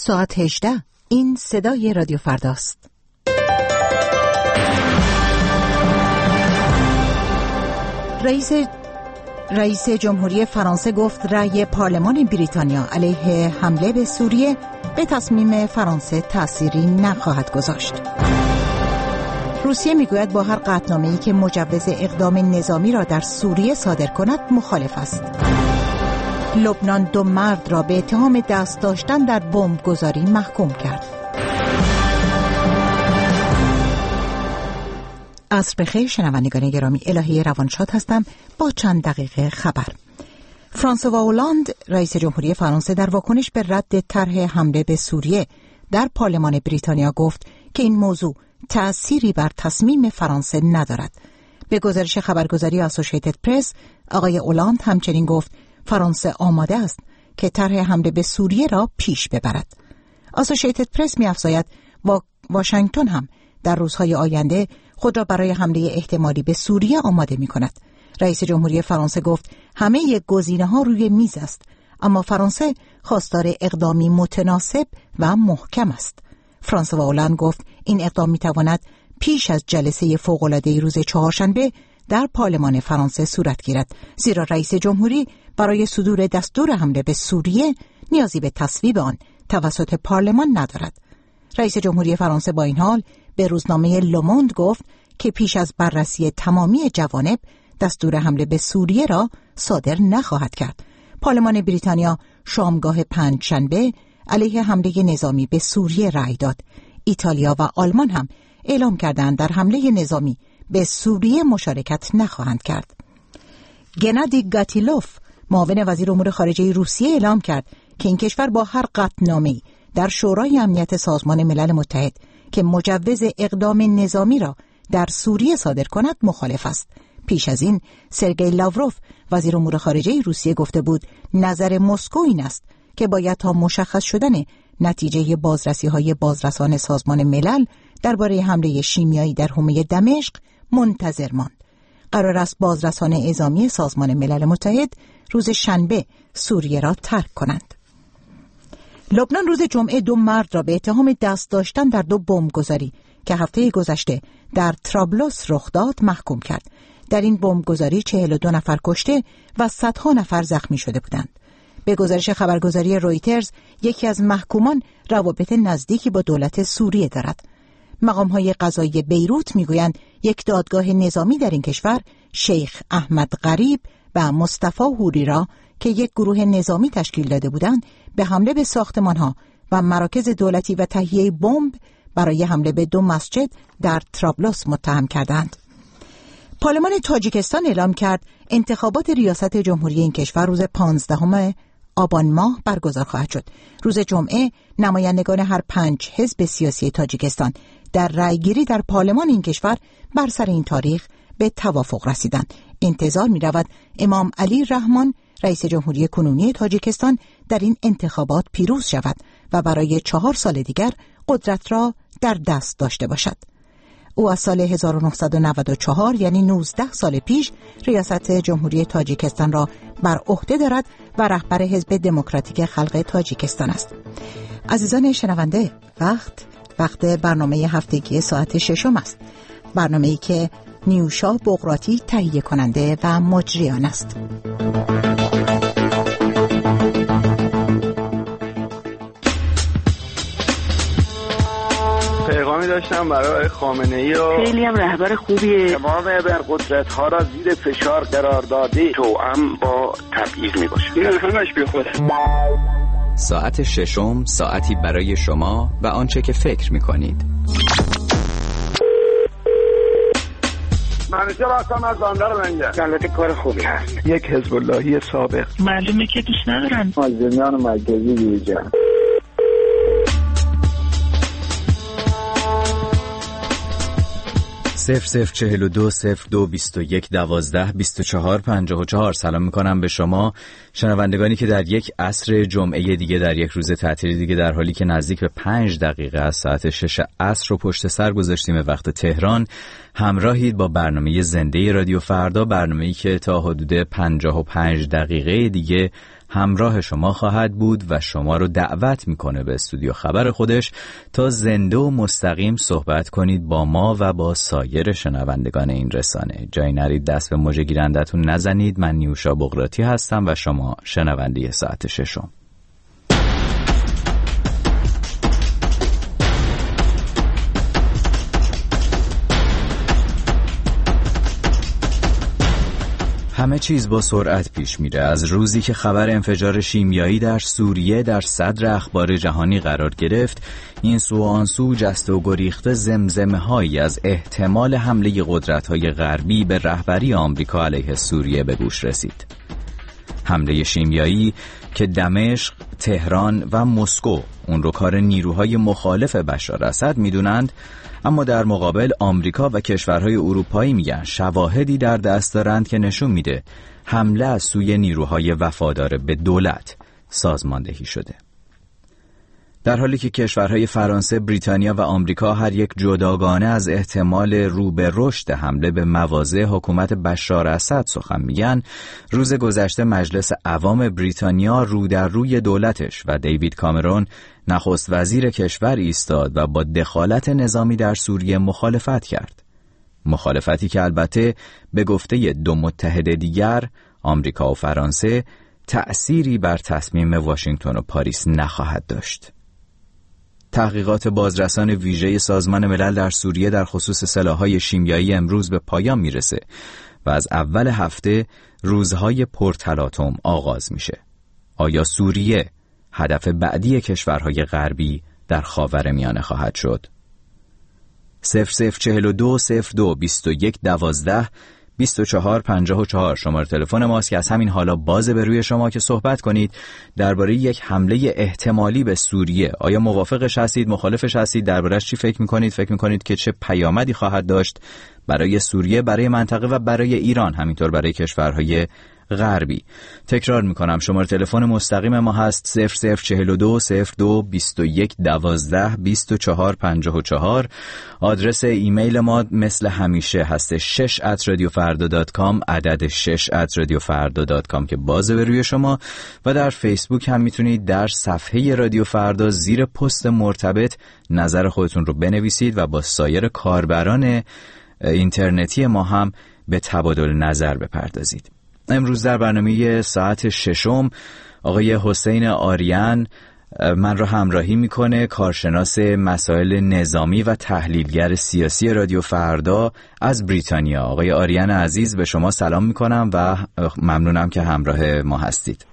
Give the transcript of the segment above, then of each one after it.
ساعت 18. این صدای رادیو فرداست. رئیس جمهوری فرانسه گفت رأی پارلمان بریتانیا علیه حمله به سوریه به تصمیم فرانسه تأثیری نخواهد گذاشت. روسیه میگوید با هر قطعنامه‌ای که مجوز اقدام نظامی را در سوریه صادر کند مخالف است. لبنان 2 مرد را به اتهام دست داشتن در بمبگذاری محکوم کرد. عصر بخیر شنوندگان گرامی، الهی روانشاد هستم با چند دقیقه خبر. فرانسوا اولاند رئیس جمهوری فرانسه در واکنش به رد طرح حمله به سوریه در پارلمان بریتانیا گفت که این موضوع تأثیری بر تصمیم فرانسه ندارد. به گزارش خبرگزاری آسوشیتد پرس، آقای اولاند همچنین گفت فرانسه آماده است که طرح حمله به سوریه را پیش ببرد. آسوشیتد پرس می‌افزاید واشنگتن هم در روزهای آینده خود را برای حمله احتمالی به سوریه آماده می‌کند. رئیس جمهوری فرانسه گفت همه گزینه‌ها روی میز است، اما فرانسه خواستار اقدامی متناسب و محکم است. فرانسوا اولاند گفت این اقدام می‌تواند پیش از جلسه فوق‌العاده روز چهارشنبه در پارلمان فرانسه صورت گیرد، زیرا رئیس جمهوری برای صدور دستور حمله به سوریه نیازی به تصویب آن توسط پارلمان ندارد. رئیس جمهوری فرانسه با این حال به روزنامه لوموند گفت که پیش از بررسی تمامی جوانب دستور حمله به سوریه را صادر نخواهد کرد. پارلمان بریتانیا شامگاه پنجشنبه علیه حمله نظامی به سوریه رأی داد. ایتالیا و آلمان هم اعلام کردند در حمله نظامی به سوریه مشارکت نخواهند کرد. گنادی گاتیلوف معاون وزیر امور خارجه روسیه اعلام کرد که این کشور با هر قطعنامه‌ای در شورای امنیت سازمان ملل متحد که مجوز اقدام نظامی را در سوریه صادر کند مخالف است. پیش از این سرگئی لاوروف وزیر امور خارجه روسیه گفته بود نظر مسکو این است که باید تا مشخص شدن نتیجه بازرسی‌های بازرسان سازمان ملل درباره حمله شیمیایی در حومه دمشق منتظر ماند. قرار است بازرسان اعزامی سازمان ملل متحد روز شنبه سوریه را ترک کنند. لبنان روز جمعه 2 مرد را به اتهام دست داشتن در 2 بمبگذاری که هفته گذشته در طرابلس رخ داد محکوم کرد. در این بمبگذاری 42 نفر کشته و صدها نفر زخمی شده بودند. به گزارش خبرگزاری رویترز، یکی از محکومان روابط نزدیکی با دولت سوریه دارد. مقام‌های قضایی بیروت می‌گویند یک دادگاه نظامی در این کشور شیخ احمد غریب و مصطفی حوری را که یک گروه نظامی تشکیل داده بودند به حمله به ساختمان‌ها و مراکز دولتی و تهیه بمب برای حمله به 2 مسجد در طرابلس متهم کردند. پارلمان تاجیکستان اعلام کرد انتخابات ریاست جمهوری این کشور روز 15 آبان ماه برگزار خواهد شد. روز جمعه نمایندگان هر 5 حزب سیاسی تاجیکستان در رأیگیری در پارلمان این کشور بر سر این تاریخ به توافق رسیدند. انتظار می‌رود امام علی رحمان رئیس جمهوری کنونی تاجیکستان در این انتخابات پیروز شود و برای 4 سال دیگر قدرت را در دست داشته باشد. او از سال 1994 یعنی 19 سال پیش ریاست جمهوری تاجیکستان را بر عهده دارد و رهبر حزب دموکراتیک خلق تاجیکستان است. عزیزان شنونده، وقت برنامه هفتگی ساعت 6 است. برنامه‌ای که نیوشا بقراتی تهیه کننده و مجریان است. پیغامی داشتم برای خامنه‌ای و خیلی هم رهبر خوبیه. تمام ابرقدرت‌ها را زیر فشار قرار داده توأم با تبعیض میباشه. این همش بیخوده. ساعت 6 ساعتی برای شما و آنچه که فکر میکنید. منیشه راستم از باندر منگه. البته کار خوبی هست. یک حزب اللهی سابق. معلومه که دوست ندارن. مازنیان مرکزی دیجا. 0042 02 21 12 24 54. سلام میکنم به شما شنوندگانی که در یک عصر جمعه دیگه، در یک روز تعطیل دیگه، در حالی که نزدیک به 5 دقیقه از ساعت 6 عصر رو پشت سر گذاشتیم به وقت تهران، همراهید با برنامه زنده رادیو فردا، برنامه‌ای که تا حدود 55 دقیقه دیگه همراه شما خواهد بود و شما رو دعوت میکنه به استودیو خبر خودش تا زنده و مستقیم صحبت کنید با ما و با سایر شنوندگان این رسانه. جای نرید، دست به مژه گیرندتون نزنید. من نیوشا بغراتی هستم و شما شنونده ساعت ششم. همه چیز با سرعت پیش میره. از روزی که خبر انفجار شیمیایی در سوریه در صدر اخبار جهانی قرار گرفت، این سو و آن سو جست و گریخته زمزمه هایی از احتمال حمله قدرت‌های غربی به رهبری آمریکا علیه سوریه به گوش رسید. حمله شیمیایی که دمشق، تهران و مسکو اون رو کار نیروهای مخالف بشار اسد میدونند، اما در مقابل آمریکا و کشورهای اروپایی میگن شواهدی در دست دارند که نشون میده حمله از سوی نیروهای وفادار به دولت سازماندهی شده. در حالی که کشورهای فرانسه، بریتانیا و آمریکا هر یک جداگانه از احتمال رو به رشد حمله به مواضع حکومت بشار اسد سخن میگن، روز گذشته مجلس عوام بریتانیا رو در روی دولتش و دیوید کامرون نخست وزیر کشور ایستاد و با دخالت نظامی در سوریه مخالفت کرد. مخالفتی که البته به گفته دو متحد دیگر، آمریکا و فرانسه، تأثیری بر تصمیم واشنگتن و پاریس نخواهد داشت. تحقیقات بازرسان ویژه سازمان ملل در سوریه در خصوص سلاح‌های شیمیایی امروز به پایان میرسه و از اول هفته روزهای پرتلاطم آغاز میشه. آیا سوریه هدف بعدی کشورهای غربی در خاورمیانه خواهد شد؟ 0042 02 21 12 24 54 شماره تلفن ماست که از همین حالا بازه به روی شما که صحبت کنید درباره یک حمله احتمالی به سوریه. آیا موافقش هستید، مخالفش هستید، درباره‌اش چی فکر می‌کنید؟ فکر می‌کنید که چه پیامدی خواهد داشت برای سوریه، برای منطقه و برای ایران، همینطور برای کشورهای غربی؟ تکرار میکنم شماره تلفن مستقیم ما هست 0042 02 21 12 24 54. آدرس ایمیل ما مثل همیشه هست 6@radiofarda.com، عدد 6@radiofarda.com که بازه به روی شما، و در فیسبوک هم میتونید در صفحه رادیو فردا زیر پست مرتبط نظر خودتون رو بنویسید و با سایر کاربران اینترنتی ما هم به تبادل نظر بپردازید. امروز در برنامه ساعت ششم آقای حسین آریان من را همراهی میکنه، کارشناس مسائل نظامی و تحلیلگر سیاسی رادیو فردا از بریتانیا. آقای آریان عزیز، به شما سلام میکنم و ممنونم که همراه ما هستید.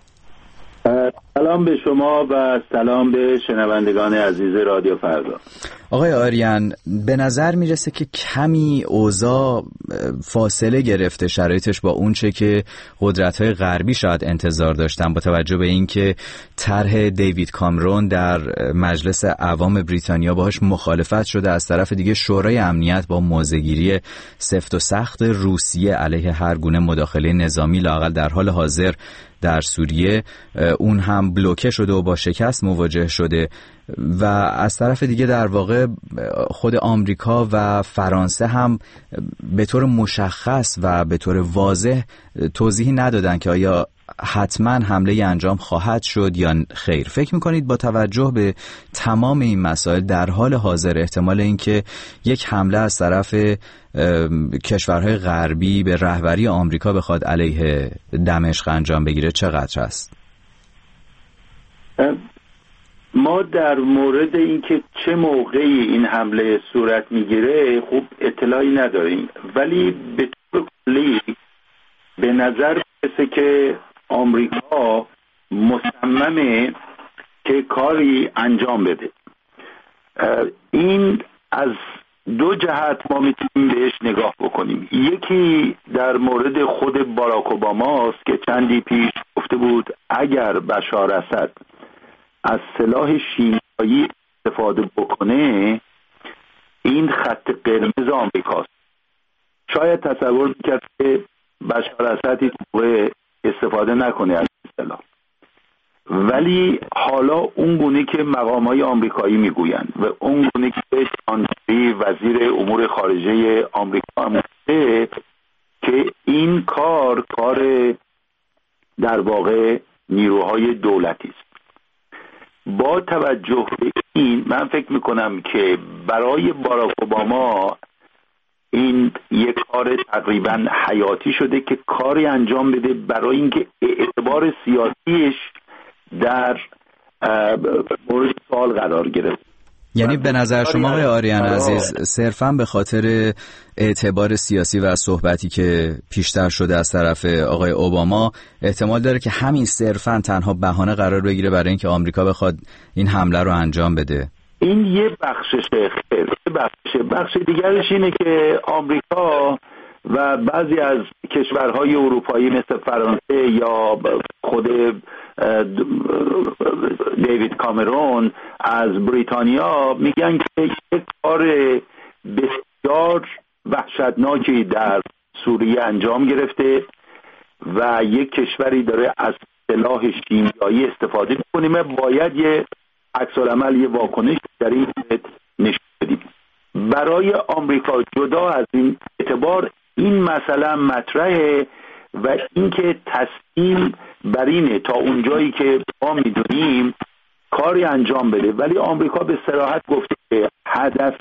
سلام به شما و سلام به شنوندگان عزیز رادیو فردا. آقای آریان، به نظر میرسه که کمی اوضاع فاصله گرفته شرایطش با اونچه که قدرت‌های غربی شاید انتظار داشتن، با توجه به اینکه طرح دیوید کامرون در مجلس عوام بریتانیا باهاش مخالفت شده، از طرف دیگه شورای امنیت با موضع‌گیری سفت و سخت روسیه علیه هر گونه مداخله نظامی لااقل در حال حاضر در سوریه، اون هم بلوکه شده و با شکست مواجه شده، و از طرف دیگه در واقع خود آمریکا و فرانسه هم به طور مشخص و به طور واضح توضیحی ندادن که آیا حتما حمله انجام خواهد شد یا خیر. فکر میکنید با توجه به تمام این مسائل در حال حاضر احتمال اینکه یک حمله از طرف کشورهای غربی به رهبری آمریکا بخواد علیه دمشق انجام بگیره چقدر است؟ ما در مورد اینکه چه موقعی این حمله صورت میگیره خوب اطلاعی نداریم، ولی به طور کلی به نظر میرسه که آمریکا مصممه که کاری انجام بده. این از دو جهت ما میتونیم بهش نگاه بکنیم. یکی در مورد خود باراک اوباما است که چندی پیش گفته بود اگر بشار اسد از سلاح شیمیایی استفاده بکنه این خط قرمز آمریکاست. شاید تصور میکرد که بشار اسد استفاده نکنه از سلاح، ولی حالا اون گونه که مقامات آمریکایی میگویند و اون گونه که شانجری وزیر امور خارجه آمریکا هم گفته که این کار در واقع نیروهای دولتی است. با توجه به این من فکر میکنم که برای باراک اوباما این یک کار تقریبا حیاتی شده که کاری انجام بده برای اینکه اعتبار سیاسیش در مورد سوال قرار گرفت. یعنی به نظر شما آقای آریان عزیز صرفاً به خاطر اعتبار سیاسی و صحبتی که پیشتر شده از طرف آقای اوباما احتمال داره که همین صرفاً تنها بهانه قرار بگیره برای اینکه آمریکا بخواد این حمله رو انجام بده؟ این یه بخششه. بخش دیگرش اینه که آمریکا و بعضی از کشورهای اروپایی مثل فرانسه یا خود دیوید کامرون از بریتانیا میگن که یک کار بسیار وحشتناکی در سوریه انجام گرفته و یک کشوری داره از سلاح شیمیایی استفاده میکنه، باید یه عکس‌العمل، یه واکنش در این نشون بدیم. برای آمریکا جدا از این اعتبار این مسئله مطرحه و اینکه تسلیم بر اینه تا اونجایی که ما میدونیم کاری انجام بده. ولی آمریکا به صراحت گفته که هدف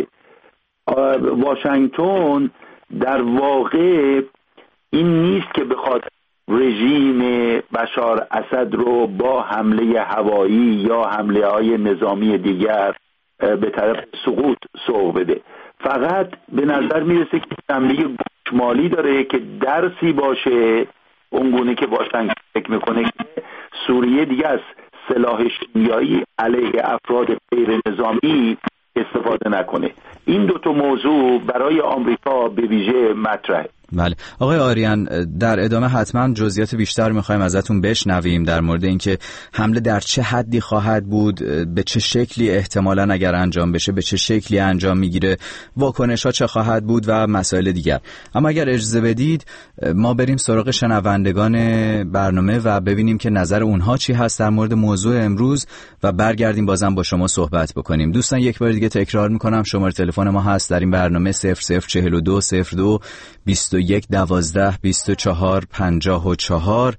واشنگتن در واقع این نیست که بخواد رژیم بشار اسد رو با حمله هوایی یا حمله های نظامی دیگر به طرف سقوط سوق بده. فقط به نظر میرسه که حمله گوشمالی داره که درسی باشه اونگونه که واشنگتن فکر میکنه که سوریه دیگه از سلاح شیمیایی علیه افراد غیر نظامی استفاده نکنه. این دوتا موضوع برای آمریکا به ویژه مطرحه. بله آقای آریان، در ادامه حتما جزئیات بیشتر میخوایم ازتون بشنویم در مورد اینکه حمله در چه حدی خواهد بود، به چه شکلی احتمالاً اگر انجام بشه به چه شکلی انجام میگیره، واکنش‌ها چه خواهد بود و مسائل دیگر. اما اگر اجازه بدید ما بریم سراغ شنوندگان برنامه و ببینیم که نظر اونها چی هست در مورد موضوع امروز و برگردیم بازم با شما صحبت بکنیم. دوستان یک بار دیگه تکرار میکنم شماره تلفن ما هست در این برنامه 0042 02 21 12 24 54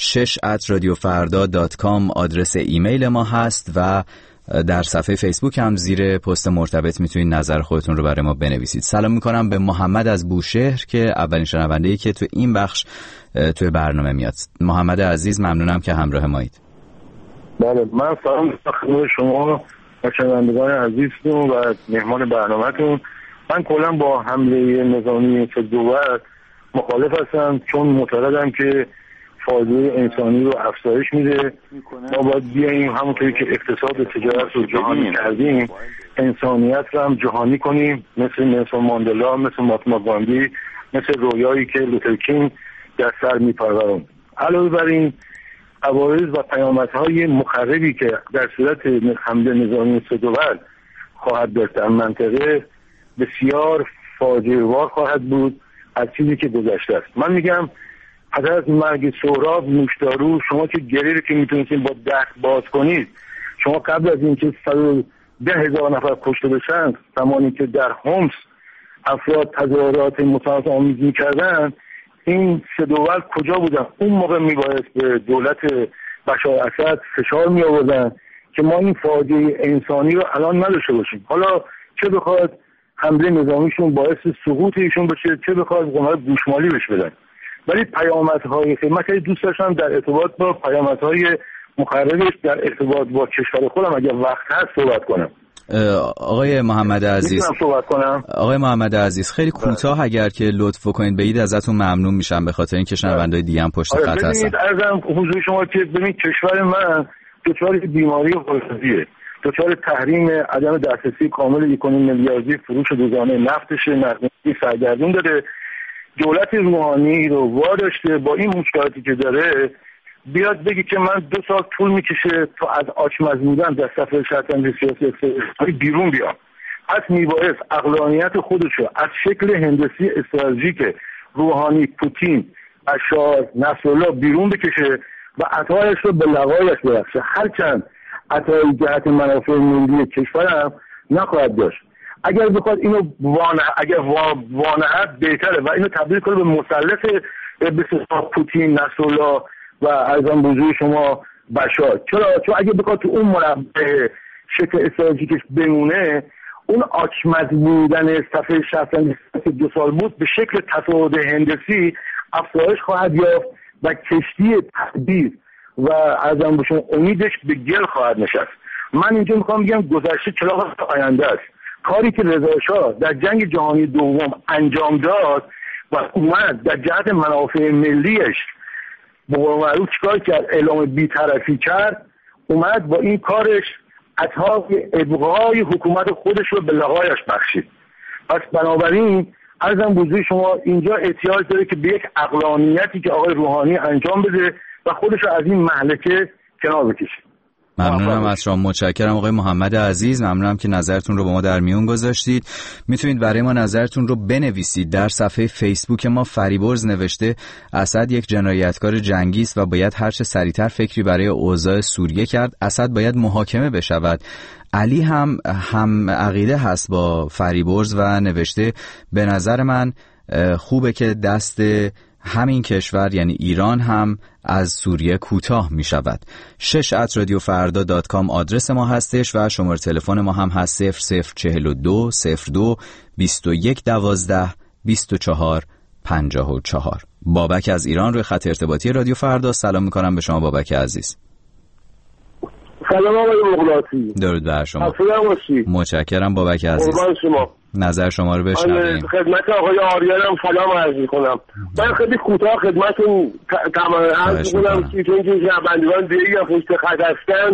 6@radiofarda.com آدرس ایمیل ما هست و در صفحه فیسبوک هم زیر پست مرتبط میتونید نظر خودتون رو برای ما بنویسید. سلام میکنم به محمد از بوشهر که اولین شنونده‌ای که تو این بخش توی برنامه میاد. محمد عزیز ممنونم که همراه مایید. بله من سلام خدمت شما و شنوندگان عزیزتون و مهمان برنامه‌تون. من کلا با حمله نظامی دول مخالف هستم چون معتقدم که فاجعه انسانی رو افزایش میده. ما باید بیاییم همونطوری که اقتصاد و تجارت رو جهانی کردیم انسانیت رو هم جهانی کنیم، مثل نلسون ماندلا، مثل مهاتما گاندی، مثل رویایی که لوتر کینگ در سر میپرورند. علاوه بر این عوارض و پیامدهای مخربی که در صورت حمله نظامی دول خواهد داشت در منطقه بسیار فاجعه‌وار خواهد بود از چیزی که گذشته است. من میگم پس از مرگ سهراب نوشدارو شما که گریه رو که میتونید با دست باز کنید، شما قبل از اینکه 110,000 نفر کشته بشن زمانی که در هومس افراد تظاهرات متناقض‌آمیز میکردن این سه دول کجا بودن؟ اون موقع میبایست به دولت بشار اسد فشار می آوردن که ما این فاجعه انسانی رو الان نداشته باشیم. حالا چه بخواد حمله نظامیشون باعث سقوط ایشون بشه، چه بخواد قمار گوشمالی بشه بدن. ولی پیامدهای خدمت دوست داشتم در ارتباط با پیامدهای مخربش در ارتباط با کشور خودم اگر وقت هست صحبت کنم. آقای محمد عزیز صحبت کنم؟ آقای محمد عزیز خیلی کوتاه اگر که لطف کنید بگید ازتون ممنون میشم به خاطر اینکه شنوندای دیگه هم پشت خط هستن. ببینید عرضم حضور شما که ببینید کشور من دچار بیماری قلزیه، دچار تحریم عدم دسترسی کامل 1.5 میلیاردی فروش روزانه نفتش، نقدینگی سرگردون داره. دولت روحانی رو واداشته با این مشکلاتی که داره بیاد بگی که من 2 سال طول میکشه تا از آچمز بودن در صفحه شطرنج سیاسی بیرون بیام. پس میبایست عقلانیت خودشو از شکل هندسی استراتژیک روحانی، پوتین، بشار، نصرالله بیرون بکشه و عطایش رو به لقایش برخشه. هرچند عطای جهت منافع ملی کشورم نخواهد داشت. اگر بخواد اینو وانهت بهتره و اینو تبدیل کنه به مثلث به پوتین، نصرالله و ارزم بزرگ شما بشار. چرا؟ چون اگه بخواد تو اون مربع شکل استراتژیکش بمونه، اون آچمز بودن صفحه 62 سال بود به شکل تصاعد هندسی افزایش خواهد یافت و کشتی تدبیر و ارزم به شما امیدش به گل خواهد نشست. من اینجا میخوام بگم گذشته چراغ آینده است. کاری که رضا شاه در جنگ جهانی دوم انجام داد و اومد در جهت منافع ملیش به قول معروف چیکار کرد؟ اعلام بی‌طرفی کرد. اومد با این کارش اتحاد ابقای حکومت خودش رو به لقایش بخشید. پس بنابراین عرضم بزرگ شما اینجا احتیاج داره که به یک عقلانیتی که آقای روحانی انجام بده و خودش رو از این مهلکه کنار بکشه. ممنونم از شما، متشکرم آقای محمد عزیز، ممنونم که نظرتون رو با ما در میون گذاشتید. میتونید برای ما نظرتون رو بنویسید. در صفحه فیسبوک ما فریبرز نوشته اسد یک جنایتکار جنگی است و باید هر چه سریعتر فکری برای اوضاع سوریه کرد. اسد باید محاکمه بشود. علی هم عقیده هست با فریبرز و نوشته به نظر من خوبه که دست همین کشور یعنی ایران هم از سوریه کوتاه می شود. 6@radiofarda.com آدرس ما هستش و شماره تلفن ما هم هست 0042 02 21 12 24 54. بابک از ایران روی خط ارتباطی رادیو فردا. سلام می کنم به شما بابک عزیز. سلام آقای مغلاطی. درود بر شما. افسرده باشید. متشکرم بابک عزیز. قربان شما. نظر شما رو بشنویم. خدمت آقای آریان هم سلام عرض می‌کنم. من خیلی کوتاه خدمتتون عرض می‌کنم که چون شنوندگان دیگه یا پشت خط هستن،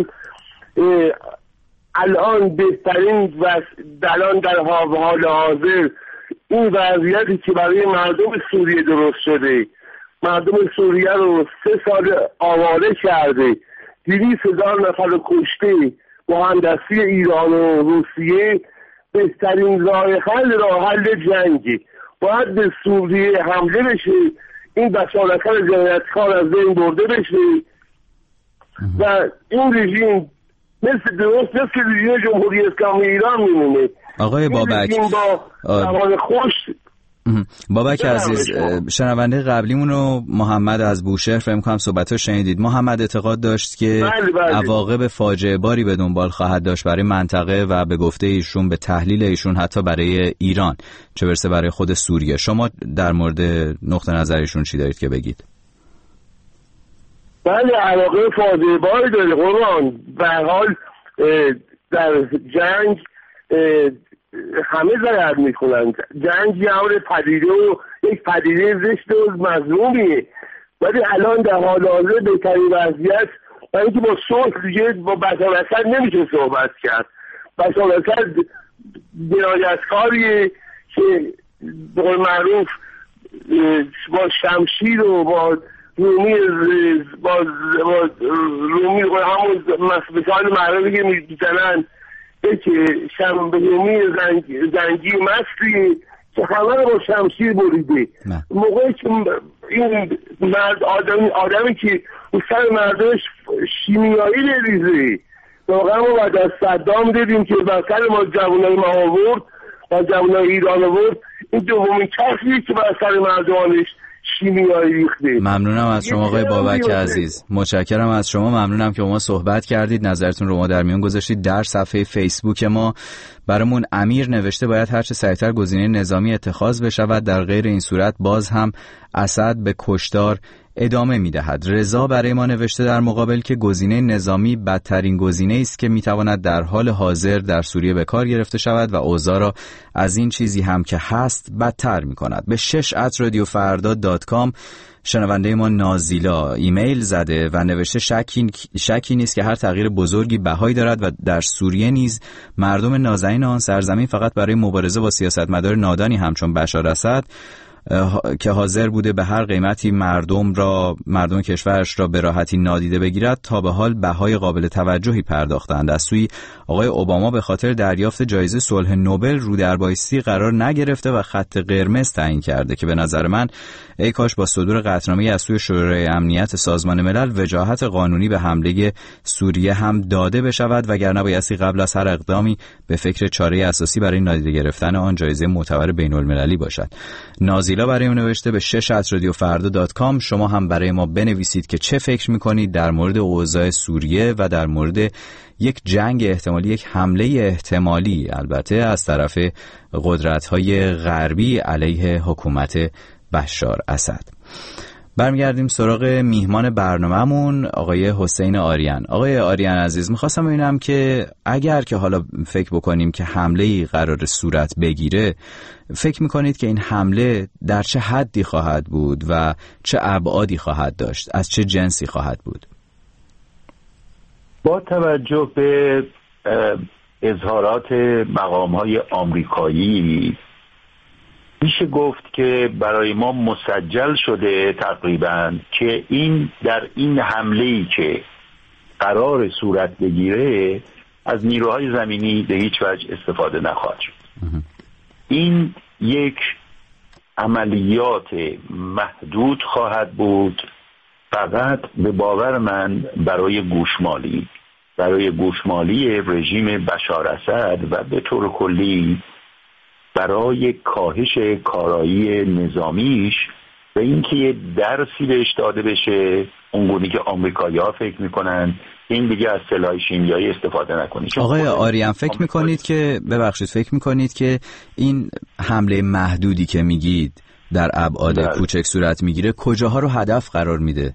الان بهترین و الان در حال حاضر این وضعیتی که برای مردم سوریه درست شده، مردم سوریه رو 3 سال آواره کرده، 200,000 نفر رو کشته با همدستی ایران و روسیه، بهترین راه حل جنگی باید به سوریه حمله بشه، این بشارت‌های جنایتکار از بین برده بشه و این رژیم مثل رژیم جمهوری اسلامی ایران میمونه. آقای بابک بابک عزیز، شنونده قبلیمون رو محمد از بوشهر فهم کنم صحبت‌ها شنیدید. محمد اعتقاد داشت که عواقب فاجعه باری به دنبال خواهد داشت برای منطقه و به گفته ایشون، به تحلیل ایشون حتی برای ایران، چه برسه برای خود سوریه. شما در مورد نقطه نظر ایشون چی دارید که بگید؟ بله، عواقب فاجعه باری داره قربان. به هر حال در جنگ همه ضرر میکنن. جنگ یه امر پدیده و یک پدیده زشت و مظلومیه، ولی الان در حال حاضر بهترین وضعیت برای اینکه با صلح دیگه با بشار اسد نمیشه صحبت کرد. بشار اسد جنایتکاریه که به قول معروف با شمشیر و با رومی همون مثال معروفی که میزنن که رومی زنگی مستی که همه رو با شمشیر بریده. موقعی که این مرد آدمی که سر مردمش شیمیایی بریزه، واقعا ما بعد از صدام دیدیم که بسر ما جوانای ما آورد و جوانای ایران آورد، این دومین کسیه که بسر مردمانش شیمیایی ریخته. ممنونم از شما آقای بابک عزیز، متشکرم از شما، ممنونم که با ما صحبت کردید، نظرتون رو ما در میون گذاشتید. در صفحه فیسبوک ما برامون امیر نوشته باید هرچه سریعتر گزینه نظامی اتخاذ بشود، در غیر این صورت باز هم اسد به کشتار ادامه می‌دهد. رضا برای ما نوشته در مقابل که گزینه نظامی بدترین گزینه است که می‌تواند در حال حاضر در سوریه به کار گرفته شود و اوضاع را از این چیزی هم که هست بدتر می‌کند. به 6@radiofarda.com شنونده ما نازیلا ایمیل زده و نوشته شکی نیست که هر تغییر بزرگی بهایی دارد و در سوریه نیز مردم نازنین آن سرزمین فقط برای مبارزه با سیاستمدار نادانی همچون بشار اسد که حاضر بوده به هر قیمتی مردم کشورش را به راحتی نادیده بگیرد تا به حال بهای قابل توجهی پرداختند. از سوی آقای اوباما به خاطر دریافت جایزه صلح نوبل رو در بایستی قرار نگرفته و خط قرمز تعیین کرده که به نظر من ای کاش با صدور قطعنامه از سوی شورای امنیت سازمان ملل وجاهت قانونی به حمله سوریه هم داده بشود، وگرنه بایستی قبل از هر اقدامی به فکر چاره اساسی برای نادیده گرفتن آن جایزه معتبر بین‌المللی باشد. نازیلا رسیلا برای ما نوشته به 6@radiofarda.com. شما هم برای ما بنویسید که چه فکر میکنید در مورد اوضاع سوریه و در مورد یک جنگ احتمالی، یک حمله احتمالی البته از طرف قدرت‌های غربی علیه حکومت بشار اسد. برمیگردیم سراغ میهمان برنامه‌مون آقای حسین آریان. آقای آریان عزیز، میخواستم ببینم که اگر که حالا فکر بکنیم که حمله‌ای قرار صورت بگیره، فکر میکنید که این حمله در چه حدی خواهد بود و چه ابعادی خواهد داشت؟ از چه جنسی خواهد بود؟ با توجه به اظهارات مقام‌های آمریکایی میشه گفت که برای ما مسجل شده تقریباً که در این حمله‌ای که قرار صورت بگیره از نیروهای زمینی به هیچ وجه استفاده نخواهد شد. این یک عملیات محدود خواهد بود، فقط به باور من برای گوشمالی رژیم بشار اسد و به طور کلی برای کاهش کارایی نظامیش و اینکه یه درسی بهش داده بشه، اونگونی که آمریکایی‌ها فکر میکنن این دیگه از سلاح شیمیایی استفاده نکنید. آقای آریان فکر میکنید که این حمله محدودی که میگید در ابعاد کوچک صورت میگیره کجاها رو هدف قرار میده؟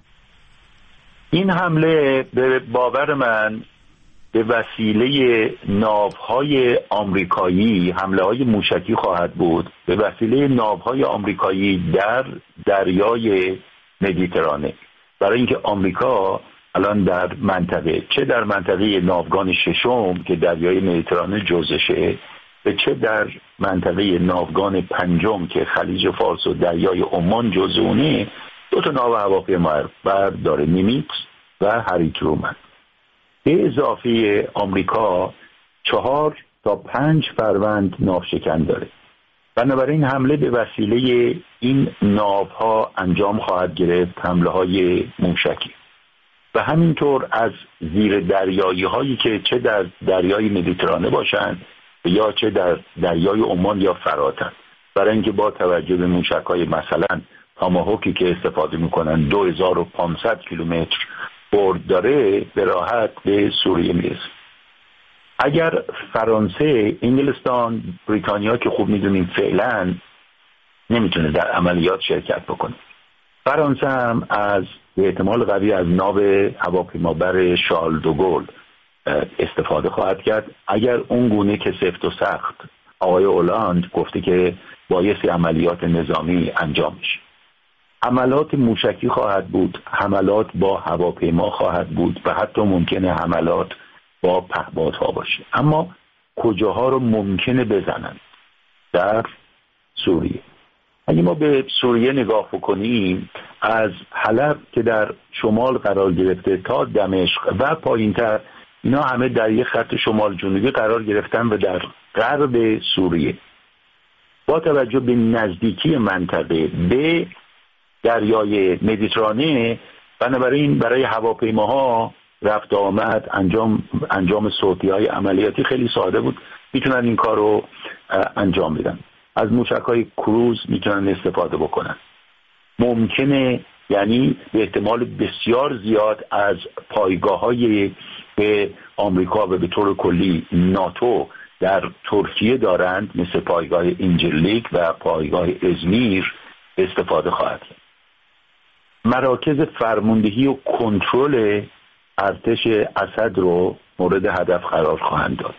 این حمله به باور من به وسیله ناوهای آمریکایی، حمله های موشکی خواهد بود به وسیله ناوهای آمریکایی در دریای مدیترانه، برای اینکه آمریکا الان در منطقه، چه در منطقه ناوگان ششم که دریای مدیترانه جزشه و چه در منطقه ناوگان پنجم که خلیج فارس و دریای عمان جزونه، 2 ناو هواپیما داره، نیمیکس و هری ترومن. به اضافه آمریکا 4 تا 5 فروند ناوشکن داره. بنابراین حمله به وسیله این ناوها انجام خواهد گرفت، حمله های موشکی و همینطور از زیر دریایی هایی که چه در دریای مدیترانه باشند یا چه در دریای عمان یا فراتر، برای اینکه با توجه به موشک های مثلا تاماهوکی که استفاده میکنن 2500 کیلومتر برد داره، به راحت به سوریه میرسه. اگر فرانسه، انگلستان، بریتانیا که خوب میدونیم فعلا نمیتونه در عملیات شرکت بکنه، فرانسه هم از به احتمال قوی از ناو هواپیمابر شارل دوگل استفاده خواهد کرد. اگر اون گونه که سفت و سخت آقای اولاند گفته که بایستی عملیات نظامی انجام میشه، حملات موشکی خواهد بود، حملات با هواپیما خواهد بود و حتی ممکنه حملات با پهپادها باشه. اما کجاها رو ممکنه بزنن؟ در سوریه. اگه ما به سوریه نگاه بکنیم، از حلب که در شمال قرار گرفته تا دمشق و پایینتر، اینا همه در یک خط شمال جنوبی قرار گرفتن و در غرب سوریه. با توجه به نزدیکی منطقه به دریای مدیترانه، بنابراین برای هواپیماها رفت آمد انجام صوتی‌های عملیاتی خیلی ساده بود، میتونن این کار رو انجام بدن. از موشک‌های کروز میتونن استفاده بکنن. ممکنه، یعنی به احتمال بسیار زیاد، از پایگاه‌های به آمریکا و به طور کلی ناتو در ترکیه دارند، مثل پایگاه اینجرلیک و پایگاه ازمیر، استفاده خواهد کرد. مراکز فرماندهی و کنترل ارتش اسد رو مورد هدف قرار خواهند داد.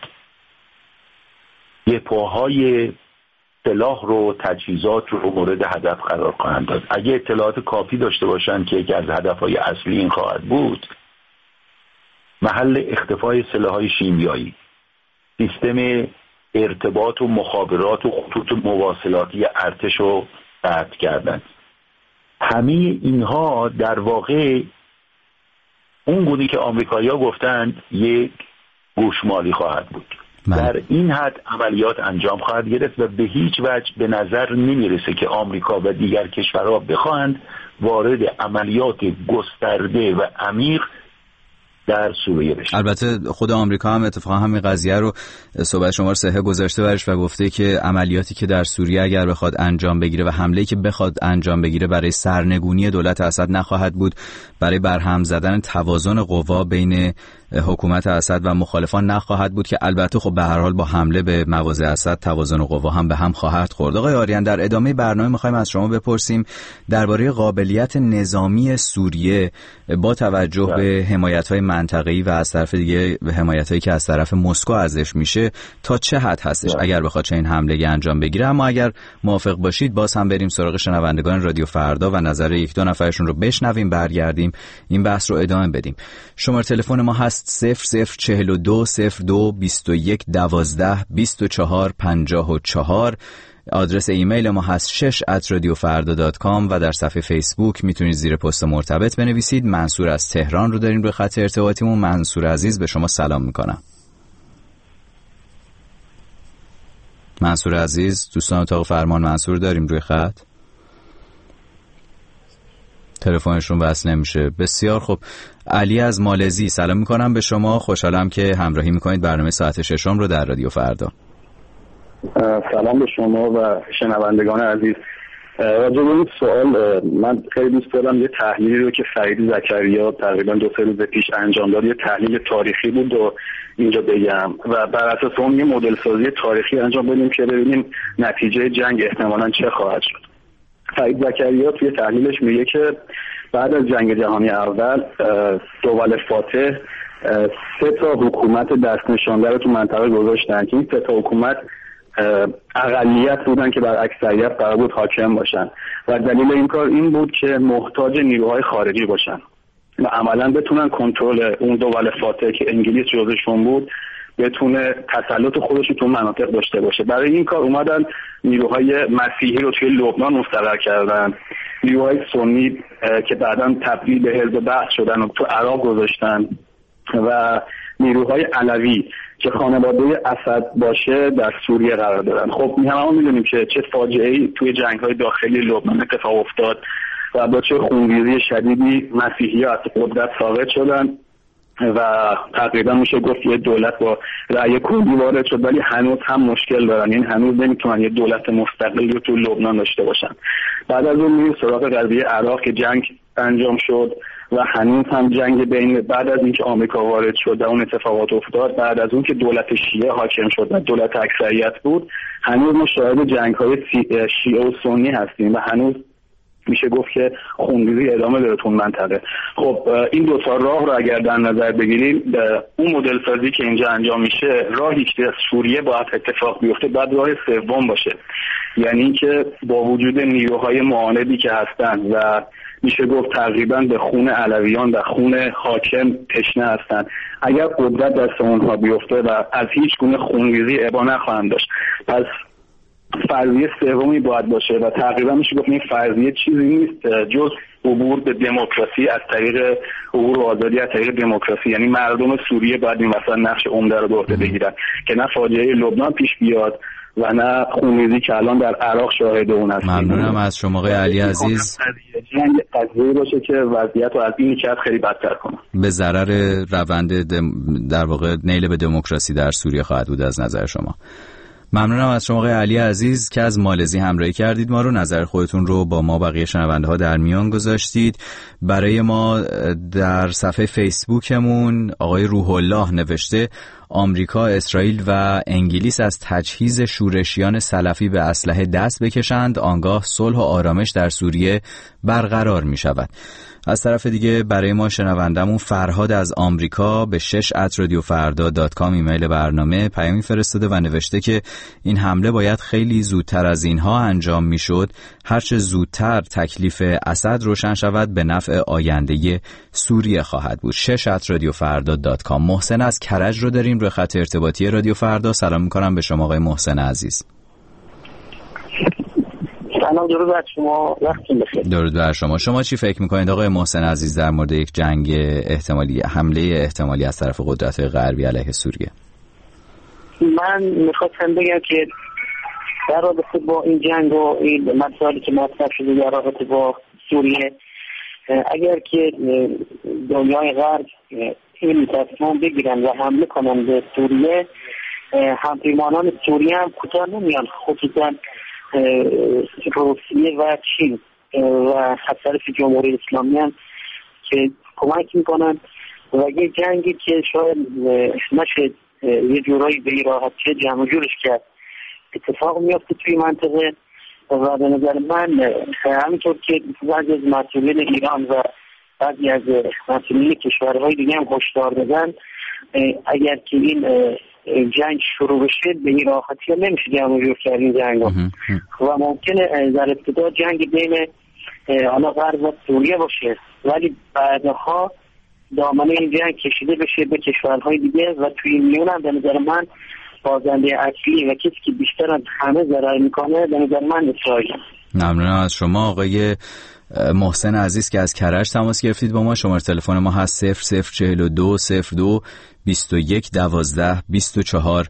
دپوهای سلاح رو، تجهیزات رو مورد هدف قرار خواهند داد. اگه اطلاعات کافی داشته باشند که یکی از هدفهای اصلی این خواهد بود محل اختفای سلاح‌های شیمیایی، سیستم ارتباط و مخابرات و خطوط مواصلاتی ارتش رو قطع کردند. همه اینها در واقع اون گونه که آمریکایی‌ها گفتند یک گوشمالی خواهد بود. در این حد عملیات انجام خواهد گرفت و به هیچ وجه به نظر نمیرسه که آمریکا و دیگر کشورها بخواهند وارد عملیات گسترده و عمیق در سوریه بشه. البته خود آمریکا هم اتفاقا همین قضیه رو صحبت شما رو صحه گذاشته برش و گفته که عملیاتی که در سوریه اگر بخواد انجام بگیره و حمله‌ای که بخواد انجام بگیره برای سرنگونی دولت اسد نخواهد بود، برای برهم زدن توازن قوا بین حکومت اسد و مخالفان نخواهد بود که البته خب به هر حال با حمله به مواضع اسد توازن قوا هم به هم خواهد خورد. آقای آریان، در ادامه برنامه می‌خوایم از شما بپرسیم درباره قابلیت نظامی سوریه با توجه به حمایت‌های منطقه‌ای و از طرف دیگه حمایت‌هایی که از طرف مسکو ازش میشه تا چه حد هستش اگر بخواد چنین حمله‌ای انجام بگیره. اما اگر موافق باشید باز هم بریم سراغ شنوندگان رادیو فردا و نظر یک دو نفرشون رو بشنویم، برگردیم این بحث رو ادامه بدیم. شماره تلفن ما هست 0042 02 21 12 24 54. آدرس ایمیل ما هست 6@radiofarda.com و در صفحه فیسبوک میتونید زیر پست مرتبط بنویسید. منصور از تهران رو داریم روی خط ارتباطیمون. منصور عزیز به شما سلام میکنم. منصور عزیز، دوستان اتاق فرمان منصور داریم روی خط. تلفنشون وصل نمیشه. بسیار خوب. علی از مالزی، سلام میکنم به شما. خوشحالم که همراهی میکنید برنامه ساعت ششم رو در رادیو فردا. سلام به شما و شنوندگان عزیز. راجع به این سوال من خیلی دوست دارم یه تحلیلی رو که فرید زکریا تقریبا 2-3 روز پیش انجام داد، یه تحلیل تاریخی بود و اینجا بگم و بر اساس اون یه مدل سازی تاریخی انجام بدیم که ببینیم نتیجه جنگ احتمالاً چه خواهد شد. فرید زکریا توی تحلیلش میگه که بعد از جنگ جهانی اول دول فاتح 3 حکومت دست نشانده رو تو منطقه گذاشتن که این 3 حکومت اقلیت بودن که بر اکثریت قرار بود حاکم باشن و دلیل این کار این بود که محتاج نیروهای خارجی باشن و عملا بتونن کنترل اون دول فاتح که انگلیس جزشون بود بتونه تسلط خودش تو مناطق داشته باشه. برای این کار اومدن نیروهای مسیحی رو توی لبنان مستقر کردن، نیروهای سنی که بعداً تبدیل به حزب بعث شدن و تو عراق گذاشتن و نیروهای علوی که خانواده اسد باشه در سوریه قرار دارن. خب ما میدونیم که چه فاجعه‌ای توی جنگ‌های داخلی لبنان اتفاق افتاد و با چه خونریزی شدیدی مسیحی‌ها از قدرت ساقط شدن و تقریبا میشه گفت یه دولت با رأی کردی وارد شد، ولی هنوز هم مشکل دارن، یعنی هنوز نمیتونن یه دولت مستقلی رو تو لبنان داشته باشن. بعد از اون میریم سراغ قضیه عراق که جنگ انجام شد و هنوز هم جنگ بین بعد از اینکه آمریکا وارد شد و اون اتفاقات افتاد، بعد از اون که دولت شیعه حاکم شد و دولت اکثریت بود، هنوز ما شاهد جنگ‌های شیعه و سنی هستیم و هنوز میشه گفت که خونریزی ادامه داره تو منطقه. خب این 2 راه رو اگر در نظر بگیریم، اون مدل سازی که اینجا انجام میشه، راهی که سوریه باید اتفاق بیفته بعد راه سوم باشه، یعنی اینکه با وجود نیروهای معاندی که هستن و میشه گفت تقریبا به خون علویان و خون حاکم تشنه هستن، اگر قدرت دست اونها بیفته و از هیچ گونه خونریزی ابا نخواهند داشت، پس فرضیه سومی باید باشه و تقریبا میشه گفت این فرضیه چیزی نیست جز عبور به دموکراسی از طریق عبور و آزادی از طریق دموکراسی. یعنی مردم سوریه باید این وسط نقش عمده رو به عهده بگیرن که نه فاجعه لبنان پیش بیاد و نه خونریزی که الان در عراق شاهد اون هستیم. ممنونم از شما آقای علی عزیز. قضیه باشه که وضعیت رو از این که خیلی بدتر کنه، به ضرر روند در واقع نیل به دموکراسی در سوریه خواهد بود از نظر شما. ممنونم از شما آقای علی عزیز که از مالزی همراهی کردید ما رو، نظر خودتون رو با ما بقیه شنونده ها در میان گذاشتید. برای ما در صفحه فیسبوکمون آقای روح الله نوشته آمریکا، اسرائیل و انگلیس از تجهیز شورشیان سلفی به اسلحه دست بکشند، آنگاه صلح و آرامش در سوریه برقرار می شود. از طرف دیگه برای ما شنوندمون فرهاد از آمریکا به 6@radiofarda.com ایمیل برنامه پیامی فرستاده و نوشته که این حمله باید خیلی زودتر از اینها انجام میشد. هرچه زودتر تکلیف اسد روشن شود به نفع آینده سوریه خواهد بود. 6@radiofarda.com. محسن از کرج رو داریم روی خط ارتباطی رادیو فردا. سلام میکنم به شما آقای محسن عزیز. سلام، درود بر شما، وقتتون بخیر. درود بر شما. شما چی فکر میکنید آقای محسن عزیز در مورد یک جنگ احتمالی، حمله احتمالی از طرف قدرت‌های غربی علیه سوریه؟ من میخواستم بگم که در رابطه با این جنگ و این مسائلی که مطرح شده در رابطه با سوریه، اگر که دنیای غرب این تصمیم بگیرن و حمله کنن به سوریه، همپیمانان سوریه هم کوتاه نمیان، خصوصا روسیه و چین و از طرف جمهوری اسلامی هم که کمک میکنن و یه جنگی که شاید نشه یه جورایی به راحتی جمع جورش کرد اتفاق میفته توی منطقه. و به نظر من همینطور که بعضی از مسئولین ایران و بعضی از مسئولین کشورهای دیگه هم هشدار دادن، اگر که این جنگ شروع بشه به این راحتی هم نمیشه جمع جور کرد این جنگ و ممکنه در ابتدا جنگ بین حالا غرب و سوریه باشه، ولی بعدها دامنه این جنگ کشیده بشه به کشورهای دیگه و توی میون هم به نظر من بازنده اصلی و کسی که بیشتر از همه ضرر میکنه به نظر من اسرائیل. ممنونم از شما آقای محسن عزیز که از کرج تماس گرفتید با ما. شماره تلفن ما هست 0042 02 21 12 24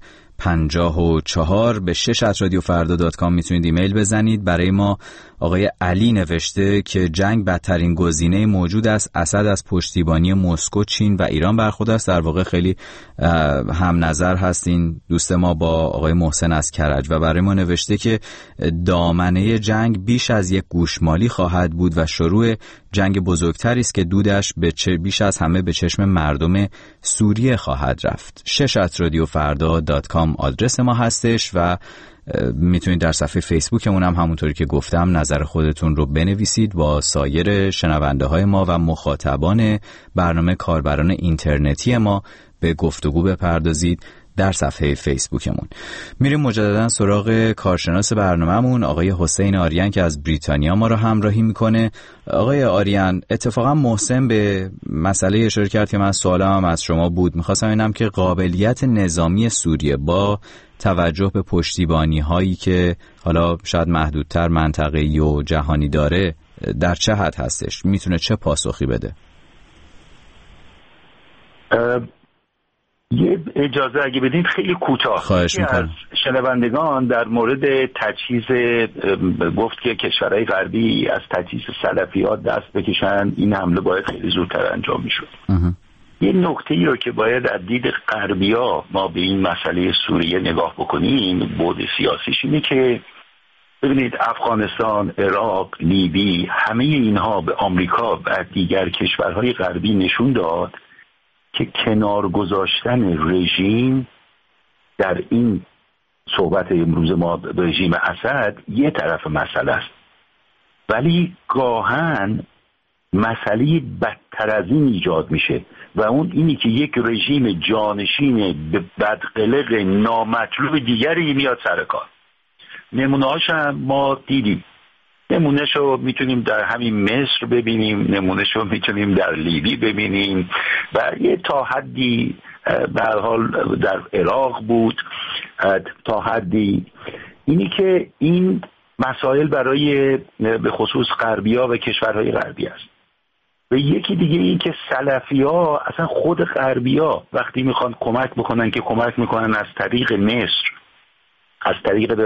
54. به 6@radiofarda.com میتونید ایمیل بزنید. برای ما آقای علی نوشته که جنگ بدترین گزینه موجود است. اسد از پشتیبانی مسکو، چین و ایران برخورد است. در واقع خیلی هم نظر هستین دوست ما با آقای محسن از کرج و برای ما نوشته که دامنه جنگ بیش از یک گوشمالی خواهد بود و شروع جنگ بزرگتری است که دودش بیش از همه به چشم مردم سوریه خواهد رفت. 6@radiofarda.com آدرس ما هستش و میتونید در صفحه فیسبوکمون هم همونطوری که گفتم نظر خودتون رو بنویسید، با سایر شنونده های ما و مخاطبان برنامه کاربران اینترنتی ما به گفتگو بپردازید در صفحه فیسبوکمون. میریم مجددا سراغ کارشناس برنامه‌مون آقای حسین آریان که از بریتانیا ما رو همراهی میکنه. آقای آریان، اتفاقا محسن به مسئله اشاره کرد که من سوالم از شما بود. میخواستم ببینم که قابلیت نظامی سوریه با توجه به پشتیبانی هایی که حالا شاید محدودتر منطقه‌ای و جهانی داره در چه حد هستش؟ میتونه چه پاسخی بده؟ یه اجازه اگه بدین خیلی کوتاه. خواهش میکنم. از شنوندگان در مورد تجهیز گفت که کشورهای غربی از تجهیز سلفیات دست بکشن، این حمله باید خیلی زودتر انجام میشد. یه نکته‌ای رو که باید از دید غربی‌ها ما به این مسئله سوریه نگاه بکنیم، بعد سیاسیش اینه که ببینید افغانستان، عراق، لیبی، همه اینها به آمریکا و دیگر کشورهای غربی نشون داد که کنار گذاشتن رژیم در این صحبت امروز ما رژیم اسد یه طرف مسئله است، ولی گاهن مسئله بدتر از این ایجاد میشه و اون اینی که یک رژیم جانشین به بدقلق نامطلوب دیگری میاد سر کار. نمونه‌هاش هم ما دیدیم. نمونهشو میتونیم در همین مصر ببینیم، نمونهشو میتونیم در لیبی ببینیم و یه تا حدی به هر حال در عراق بود. تا حدی اینی که این مسائل برای به خصوص غربی‌ها و کشورهای غربی است. و یکی دیگه این که سلفی‌ها اصلا خود غربی‌ها وقتی میخوان کمک بکنن که کمک میکنن از طریق مصر، از طریق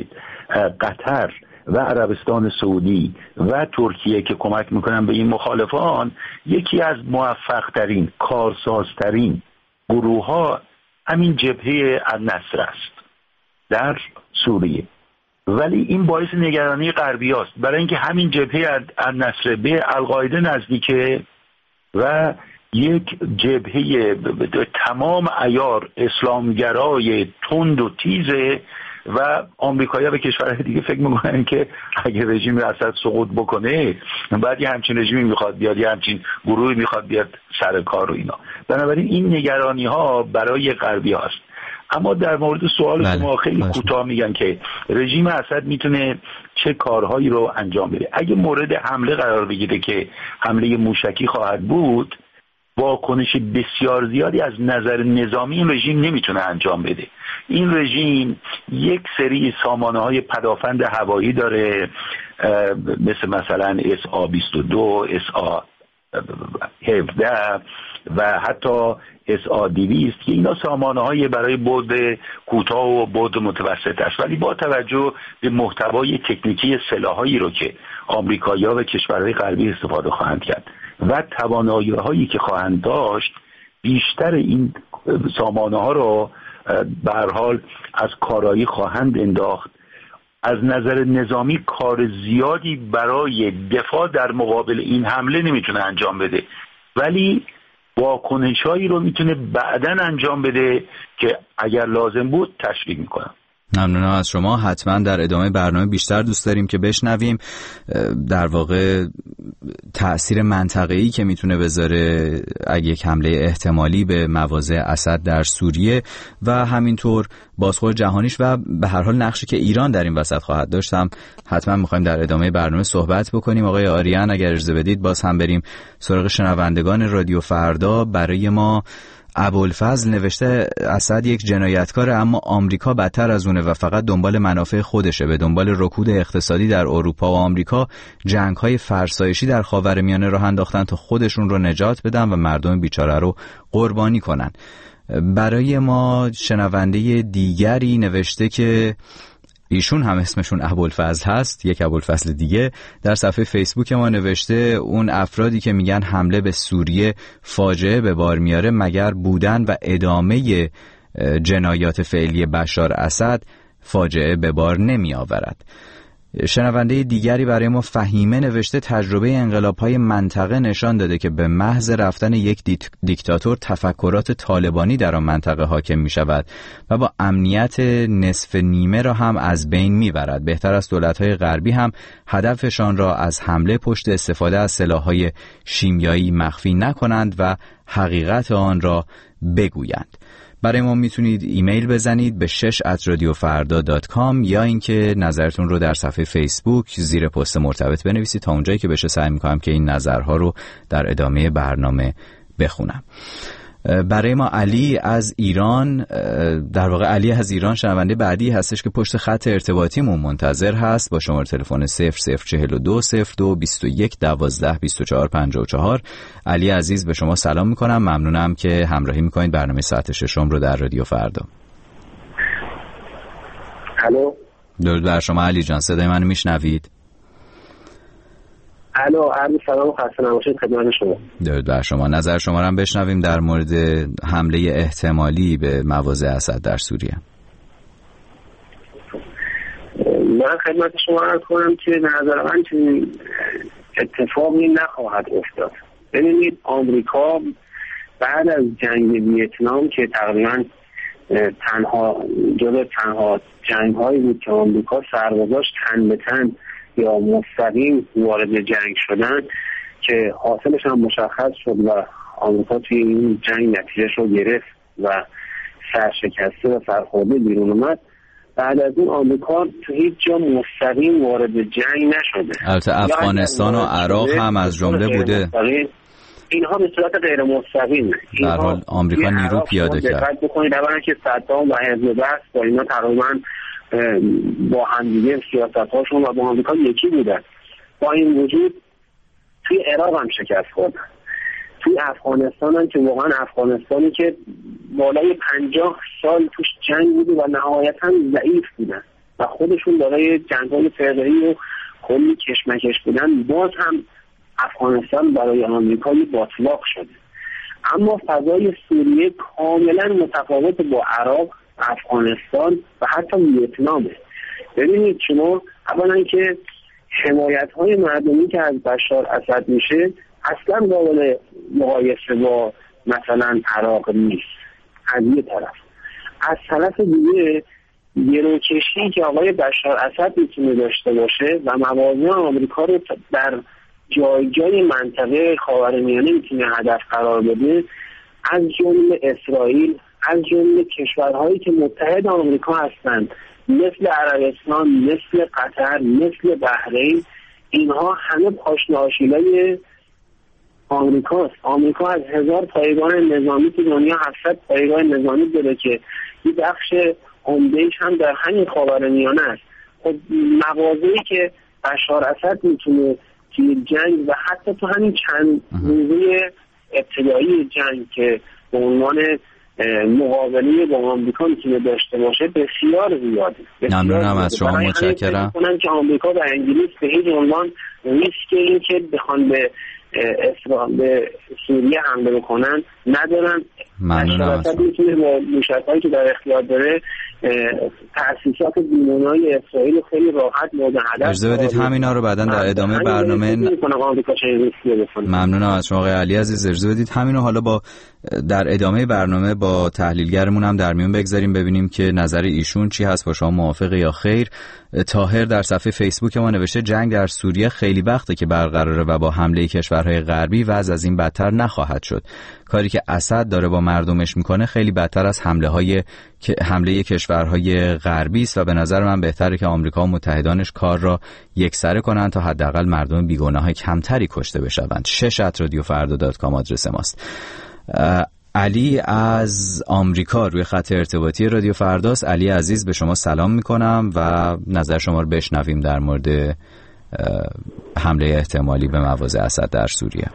قطر و عربستان سعودی و ترکیه که کمک میکنن به این مخالفان، یکی از موفق‌ترین کارسازترین گروه‌ها همین جبهه النصر است در سوریه. ولی این باعث نگرانی غربی است، برای اینکه همین جبهه النصر به القاعده نزدیکه و یک جبهه تمام عیار اسلامگرای تند و تیزه و آمریکایی‌ها به کشورهای دیگه فکر می‌کنن که اگه رژیم اسد سقوط بکنه بعد یه همچین رژیمی میخواد بیاد، یه همچین گروهی میخواد بیاد سر کار و اینا. بنابراین این نگرانی‌ها برای غربی‌ها است. اما در مورد سوال شما خیلی کوتاه میگن که رژیم اسد میتونه چه کارهایی رو انجام بده. اگه مورد حمله قرار بگیره که حمله موشکی خواهد بود، واکنش بسیار زیادی از نظر نظامی این رژیم نمیتونه انجام بده. این رژیم یک سری سامانه‌های پدافند هوایی داره، مثلا SA-22، SA-17 و حتی SA-200 که اینا سامانه‌های برای بعد کوتاه و بعد متوسط است، ولی با توجه به محتوای تکنیکی سلاحایی رو که آمریکایی‌ها و کشورهای غربی استفاده خواهند کرد و توانایی‌هایی که خواهند داشت، بیشتر این سامانه ها رو به هر حال از کارایی خواهند انداخت. از نظر نظامی کار زیادی برای دفاع در مقابل این حمله نمیتونه انجام بده، ولی واکنشایی رو میتونه بعداً انجام بده که اگر لازم بود تشویق میکنم. ممنونم از شما. حتما در ادامه برنامه بیشتر دوست داریم که بشنویم در واقع تأثیر منطقه‌ای که میتونه بذاره اگه یک حمله احتمالی به مواضع اسد در سوریه و همینطور بازخورد جهانیش و به هر حال نقشی که ایران در این وسط خواهد داشت هم حتما میخوایم در ادامه برنامه صحبت بکنیم. آقای آریان اگر اجازه بدید باز هم بریم سراغ شنوندگان رادیو فردا. برای ما ابوالفضل نوشته اسد یک جنایتکاره، اما آمریکا بدتر از اونه و فقط دنبال منافع خودشه، به دنبال رکود اقتصادی در اروپا و آمریکا جنگ‌های فرسایشی در خاورمیانه راه انداختن تا خودشون رو نجات بدن و مردم بیچاره رو قربانی کنن. برای ما شنونده دیگری نوشته که ایشون هم اسمشون ابوالفضل هست، یک ابوالفضل دیگه در صفحه فیسبوک ما نوشته اون افرادی که میگن حمله به سوریه فاجعه به بار میاره مگر بودن و ادامه جنایات فعلی بشار اسد فاجعه به بار نمی آورد. شنونده دیگری برای ما فهیمه نوشته تجربه انقلاب‌های منطقه نشان داده که به محض رفتن یک دیکتاتور تفکرات طالبانی در آن منطقه حاکم می شود و با امنیت نصف نیمه را هم از بین می برد. بهتر است دولت‌های غربی هم هدفشان را از حمله پشت استفاده از سلاح‌های شیمیایی مخفی نکنند و حقیقت آن را بگویند. برای ما میتونید ایمیل بزنید به 6@radiofarda.com یا اینکه نظرتون رو در صفحه فیسبوک زیر پست مرتبط بنویسید تا اونجایی که بشه سعی میکنم که این نظرها رو در ادامه برنامه بخونم. برای ما علی از ایران، در واقع علی از ایران شنونده بعدی هستش که پشت خط ارتباطیمون منتظر هست با شماره تلفن 0042 02 21 12 24 54. علی عزیز به شما سلام میکنم، ممنونم که همراهی میکنید برنامه ساعت ششم رو در رادیو فردا. الو، درود بر شما علی جان، صدای منو میشنوید؟ الو، عرض سلام و خسته نباشید خدمت شما. درود بر شما. نظر شما رو هم بشنویم در مورد حمله احتمالی به مواضع اسد در سوریه. من خدمت شما عرض کنم که به نظر من چنین اتفاقی نخواهد افتاد. ببینید آمریکا بعد از جنگ ویتنام که تقریبا تنها جنگ‌هایی بود که آمریکا سربازاش تن به تن یا مستقیم وارد جنگ شدن که حاصلش هم مشخص شد و آمریکا توی این جنگ نتیجهش رو گرفت و سرشکسته و سرخورده بیرون اومد، بعد از این آمریکا تو هیچ جا مستقیم وارد جنگ نشده. البته افغانستان و عراق هم از جمله بوده. اینها به صورت غیر مستقیم. در حال آمریکا نیرو پیاده کرد. دقت بکنید اولا که صدام و حزب بعث با اینا تقریبا با همدیگه سیاست‌هاشون و با آمریکا یکی بودن. با این وجود توی عراق هم شکست خوردن. توی افغانستان هم که واقعا افغانستانی که بالای 50 سال توش جنگ بوده و نهایتاً ضعیف بودن و خودشون برای جنگ‌های فرقه‌ای و کلی کشمکش بودن، باز هم افغانستان برای آمریکایی باطلاق شده. اما فضای سوریه کاملا متفاوت با عراق، افغانستان و حتی ویتنامه. ببینید شما اولا که حمایت‌های مردمی که از بشار اسد میشه اصلا قابل مقایسه با مثلا عراق نیست از یه طرف. از طرف دیگه گروکشی که آقای بشار اسد میتونه داشته باشه و مواضع آمریکا رو در جای منطقه خاورمیانه میتونه هدف قرار بده، از جمله اسرائیل، از جمله کشورهایی که متحد آمریکا هستند مثل عربستان، مثل قطر، مثل بحرین، اینها همه پاشنه آشیلای آمریکاست. آمریکا از 1000 پایگاه نظامی تو دنیا 700 پایگاه نظامی داره که این بخش عمده‌ایش هم در همین خاورمیانه است. خب مواضعی که بشار اسد میتونه توی جنگ و حتی تو همین چند روزه ابتدایی جنگ که به عنوان مقابله با آمریکا میتونه داشته باشه بسیار زیاده. ممنونم از شما، متشکرم. که آمریکا و انگلیس به هیچ عنوان ریسک این که بخوان به اسرائیل به سوریه حمله بکنن ندارن. ممنونم. میتونه با موشک‌هایی که در اختیار داره تأسیسات بیمونای اسرائیل خیلی راحت مورد هدف اجازه بدید همینا رو بعداً در ادامه برنامه. ممنونم از شما آقای علی عزیز. اجازه بدید همینو حالا در ادامه برنامه با تحلیلگرمون هم در میون بگذاریم، ببینیم که نظر ایشون چی هست، با شما موافقه یا خیر. طاهر در صفحه فیسبوک ما نوشته جنگ در سوریه خیلی وقته که برقراره و با حمله کشورهای غربی وضع از این بدتر نخواهد شد. کاری که اسد داره با مردمش میکنه خیلی بدتر از حمله کشورهای غربی است و به نظر من بهتره که آمریکا و متحدانش کار را یکسره کنن تا حداقل مردم بیگناه کمتری کشته بشوند. 6@radiofarda.com آدرس ماست. علی از آمریکا روی خط ارتباطی رادیو فرداست. علی عزیز به شما سلام میکنم و نظر شما رو بشنویم در مورد حمله احتمالی به مواضع اسد در سوریه.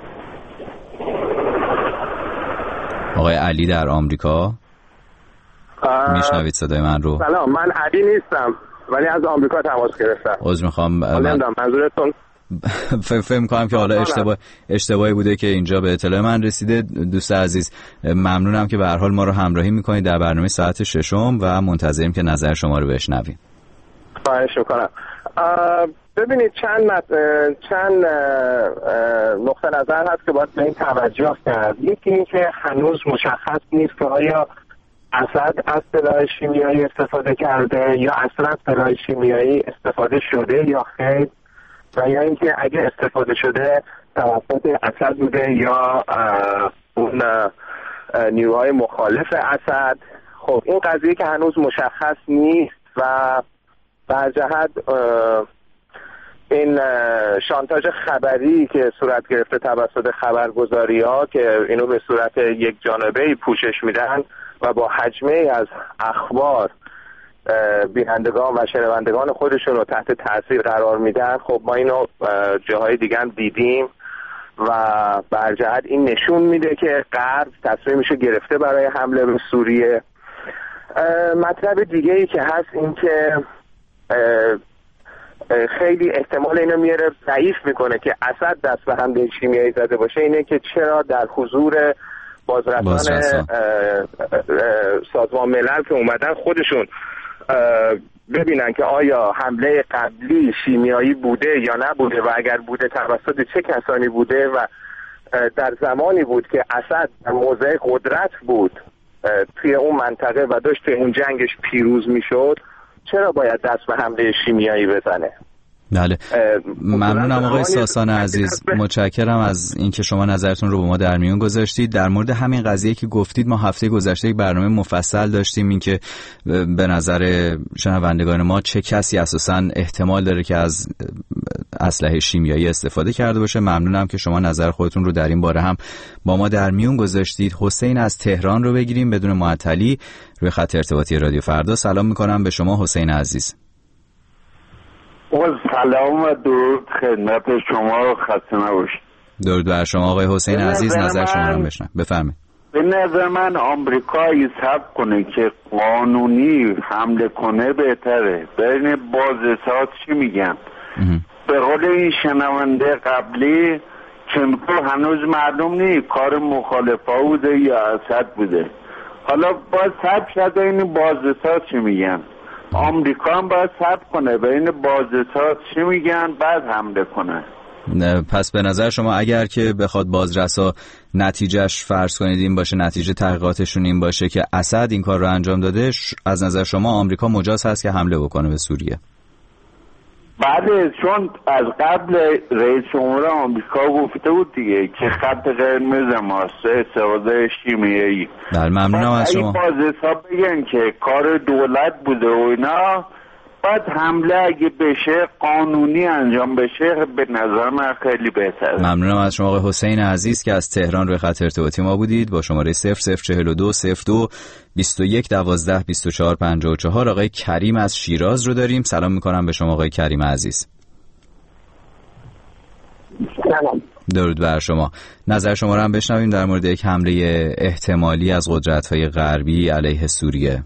آقای علی در آمریکا میشنوید صدای من رو؟ سلام، من علی نیستم ولی از آمریکا تماس گرفتم. عذر میخوام. منظورتون فهم کنم که حالا اشتباهی بوده که اینجا به اطلاع من رسیده. دوست عزیز ممنونم که به هر حال ما رو همراهی میکنید در برنامه ساعت 6 و منتظریم که نظر شما رو بشنویم. خواهش میکنم. ببینید چند نقطه نظر هست که باید به این توجه کرد. یکی این که هنوز مشخص نیست که آیا اسد از سلاح شیمیایی استفاده کرده یا اصلا سلاح شیمیایی استفاده شده یا خیر، و یا اینکه اگه استفاده شده توسط اسد بوده یا اون نیروهای مخالف اسد. خب این قضیه که هنوز مشخص نیست و در جهت این شانتاژ خبری که صورت گرفته توسط خبرگزاری‌ها که اینو به صورت یک جانبه‌ای پوشش میدن و با حجمه از اخبار بینندگان و شنوندگان خودشون رو تحت تاثیر قرار میدن. خب ما اینو جاهای دیگه هم دیدیم و بر جهت این نشون میده که غرب تصمیمشو گرفته برای حمله به سوریه. مطلب دیگه ای که هست این که خیلی احتمال اینو میاره ضعیف میکنه که اسد دست به حمله شیمیایی زده باشه، اینه که چرا در حضور بازرسان سازمان ملل که اومدن خودشون ببینن که آیا حمله قبلی شیمیایی بوده یا نبوده و اگر بوده توسط چه کسانی بوده و در زمانی بود که اسد در موضع قدرت بود توی اون منطقه و داشت توی اون جنگش پیروز میشد، چرا باید دست به حمله شیمیایی بزنه؟ بله، ممنونم آقای ساسان عزیز، متشکرم از اینکه شما نظرتون رو با ما در میون گذاشتید. در مورد همین قضیه که گفتید ما هفته گذشته یک برنامه مفصل داشتیم، اینکه به نظر شنوندگان ما چه کسی اساساً احتمال داره که از اسلحه شیمیایی استفاده کرده باشه. ممنونم که شما نظر خودتون رو در این باره هم با ما در میون گذاشتید. حسین از تهران رو بگیریم بدون معطلی روی خط ارتباطی رادیو فردا. سلام میکنم به شما حسین عزیز. سلام و درود خدمت شما، خسته نباشید. درود بر شما آقای حسین عزیز، نظر شما رو بشنوم. بفرمایید. به نظر من آمریکایی صبر کنه که قانونی حمله کنه بهتره. بین بازرسات چی میگن؟ به قول این شنونده قبلی چمکو هنوز معلوم نیست کار مخالفا بوده یا اسد بوده. حالا باید صبر شده این بازرسات چی میگن. آمریکا هم باید صبر کنه بین بازرسات چی میگن بعد حمله کنه. پس به نظر شما اگر که بخواد بازرسا نتیجهش فرض کنید این باشه، نتیجه تحقیقاتشون این باشه که اسد این کار رو انجام داده، از نظر شما آمریکا مجاز هست که حمله بکنه به سوریه؟ بله، چون از قبل رئیس جمهور آمریکا گفته بود دیگه که خط قرمز ماست استفاده شیمیایی. بله، ممنونم از شما. اگه بازرسا بگن که کار دولت بوده و اینا، بعد حمله اگه بشه قانونی انجام بشه به نظر من خیلی بهتره. ممنونم از شما آقای حسین عزیز که از تهران روی خط ارتباطی ما بودید با شماره 0042 02 21 12 24 54. آقای کریم از شیراز رو داریم. سلام میکنم به شما آقای کریم عزیز. سلام. درود بر شما. نظر شما رو هم بشنویم در مورد یک حمله احتمالی از قدرت‌های غربی علیه سوریه.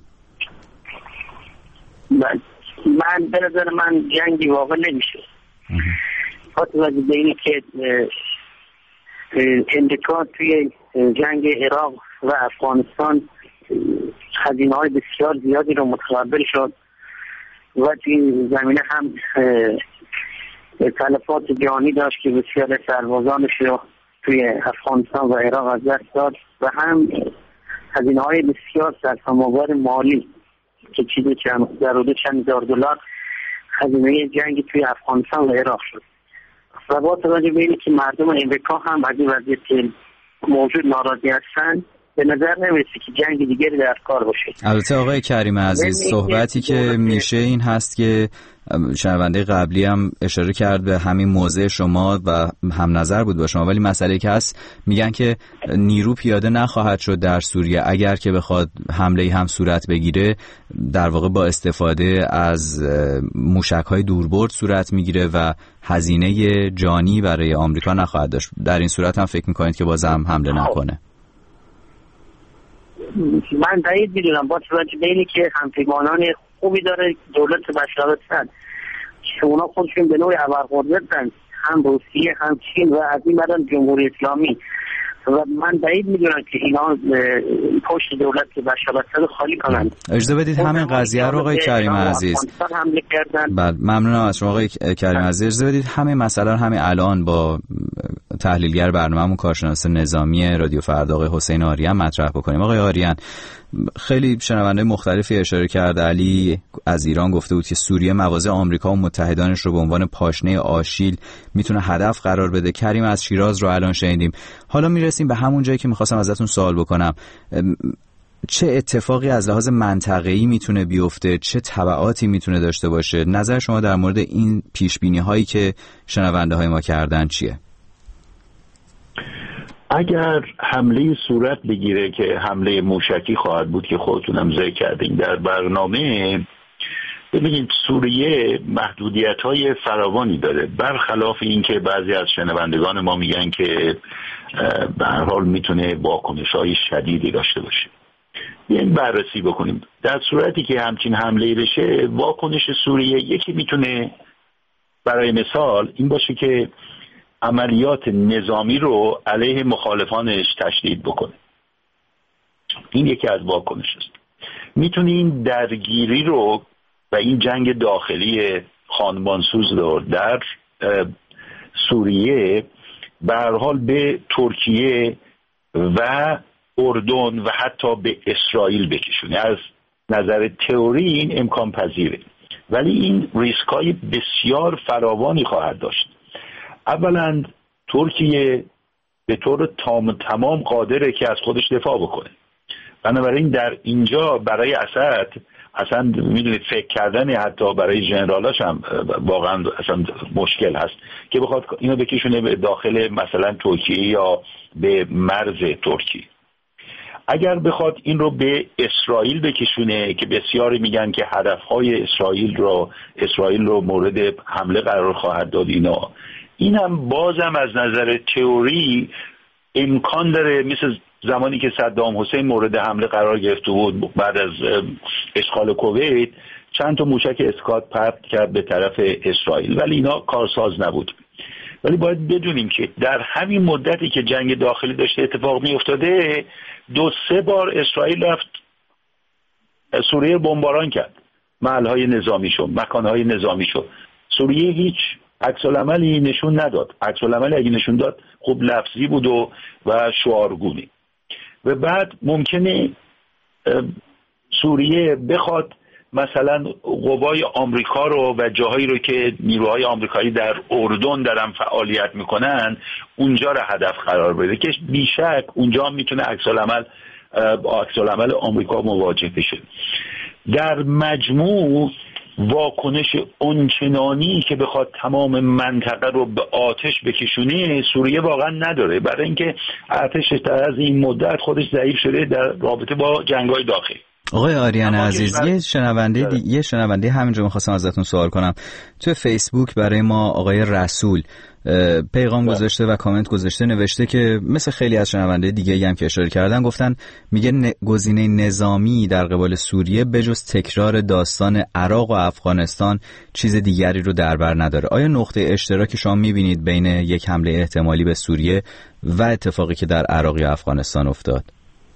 من به نظر من جنگی واقع نمیشه. خاطر از اینه که امریکا توی جنگ عراق و افغانستان هزینه‌های بسیار زیادی رو متقبل شد و توی زمینه هم تلفات جانی داشت که بسیار سربازانش رو توی افغانستان و عراق از دست داد و هم هزینه‌های بسیار سرسام‌آور مالی که چیزی در چند هزار دلار هزینه جنگ توی افغانستان و عراق شد و با توجه به اینکه مردم امریکا هم از این وضعیت موجود ناراضی هستند به نظر نمیرسه که جنگ دیگری در کار باشه. البته آقای کریم عزیز صحبتی که میشه این هست که شنونده قبلی هم اشاره کرد به همین موضع شما و هم نظر بود با شما، ولی مسئله که هست میگن که نیرو پیاده نخواهد شد در سوریه اگر که بخواد حمله هم صورت بگیره، در واقع با استفاده از موشک‌های دوربرد صورت میگیره و هزینه جانی برای آمریکا نخواهد داشت. در این صورت هم فکر میکنید که بازم حمله نکنه؟ من بعید میدونم با توجه به اینی که همپیمانان خوبی داره دولت بشار الاسد که اونا خودشون به نوعی ابرقدرتن، هم روسیه هم چین و از این برای جمهوری اسلامی، و من بعید میدونم که اینا پشت دولت بشار الاسد خالی کنن. اجازه بدید همین قضیه رو آقای کریم عزیز، بله ممنونم از شما آقای کریم عزیز، اجازه بدید همین مسئله همین الان با تحلیلگر برنامه‌مون کارشناس نظامی رادیو فردا آقای حسین آریان مطرح بکنیم. آقای آریان، خیلی شنونده مختلفی اشاره کرد. علی از ایران گفته بود که سوریه مواضع آمریکا و متحدانش رو به عنوان پاشنه آشیل میتونه هدف قرار بده. کریم از شیراز رو الان شنیدیم. حالا میرسیم به همون جایی که میخواستم ازتون سوال بکنم. چه اتفاقی از لحاظ منطقه‌ای میتونه بیفته؟ چه تبعاتی میتونه داشته باشه؟ نظر شما در مورد این پیشبینی هایی که شنونده های ما کردن چیه؟ اگر حمله صورت بگیره که حمله موشکی خواهد بود که خودتونم ذکر کردین در برنامه، ببینید سوریه محدودیت‌های فراوانی داره، برخلاف این که بعضی از شنوندگان ما میگن که به هر حال میتونه واکنش‌های شدیدی داشته باشه. بیاین بررسی بکنیم. در صورتی که همچین حمله بشه، واکنش سوریه یکی میتونه برای مثال این باشه که عملیات نظامی رو علیه مخالفانش تشدید بکنه. این یکی از واکنش است. میتونه این درگیری رو و این جنگ داخلی خانمانسوز رو در سوریه به هر حال به ترکیه و اردن و حتی به اسرائیل بکشونه. از نظر تئوری این امکان پذیره، ولی این ریسکای بسیار فراوانی خواهد داشت. اولا ترکیه به طور تمام قادره که از خودش دفاع بکنه، بنابراین در اینجا برای اسد اصلا میدونید فکر کردن حتی برای جنرالاش هم واقعا اصلا مشکل هست که بخواد اینو بکشونه به داخل مثلا ترکیه یا به مرز ترکیه. اگر بخواد این رو به اسرائیل بکشونه که بسیاری میگن که هدفهای اسرائیل رو مورد حمله قرار خواهد داد، این هم بازم از نظر تئوری امکان داره، مثل زمانی که صدام حسین مورد حمله قرار گرفته بود بعد از اشغال کویت، چند تا موشک اسکات پرت کرد به طرف اسرائیل، ولی اینا کارساز نبود. ولی باید بدونیم که در همین مدتی که جنگ داخلی داشته اتفاق می افتاده 2-3 بار اسرائیل رفت سوریه بمباران کرد، محلهای نظامی شد، مکانهای نظامی شد. سوریه هیچ عکس العملی نشون نداد. عکس العملی اگه نشون داد خب لفظی بود و شعارگونی. و بعد ممکنه سوریه بخواد مثلا قوای آمریکا رو و جاهایی رو که نیروهای آمریکایی در اردن دارن فعالیت میکنن اونجا رو هدف قرار بده که بیشک اونجا میتونه عکس العمل آمریکا مواجه بشه. در مجموع واکنش اونچنانی که بخواد تمام منطقه رو به آتش بکشونه سوریه واقعا نداره، برای اینکه ارتش در از این مدت خودش ضعیف شده در رابطه با جنگ‌های داخلی. آقای آریان عزیز، یه شنونده همینجا می‌خواستم ازتون سوال کنم. تو فیسبوک برای ما آقای رسول پیغام گذاشته و کامنت گذاشته، نوشته که مثل خیلی از شنونده دیگه هم که اشاره کردن، گفتن میگه گزینه نظامی در قبال سوریه بجز تکرار داستان عراق و افغانستان چیز دیگری رو در بر نداره. آیا نقطه اشتراکی شما میبینید بین یک حمله احتمالی به سوریه و اتفاقی که در عراق یا افغانستان افتاد؟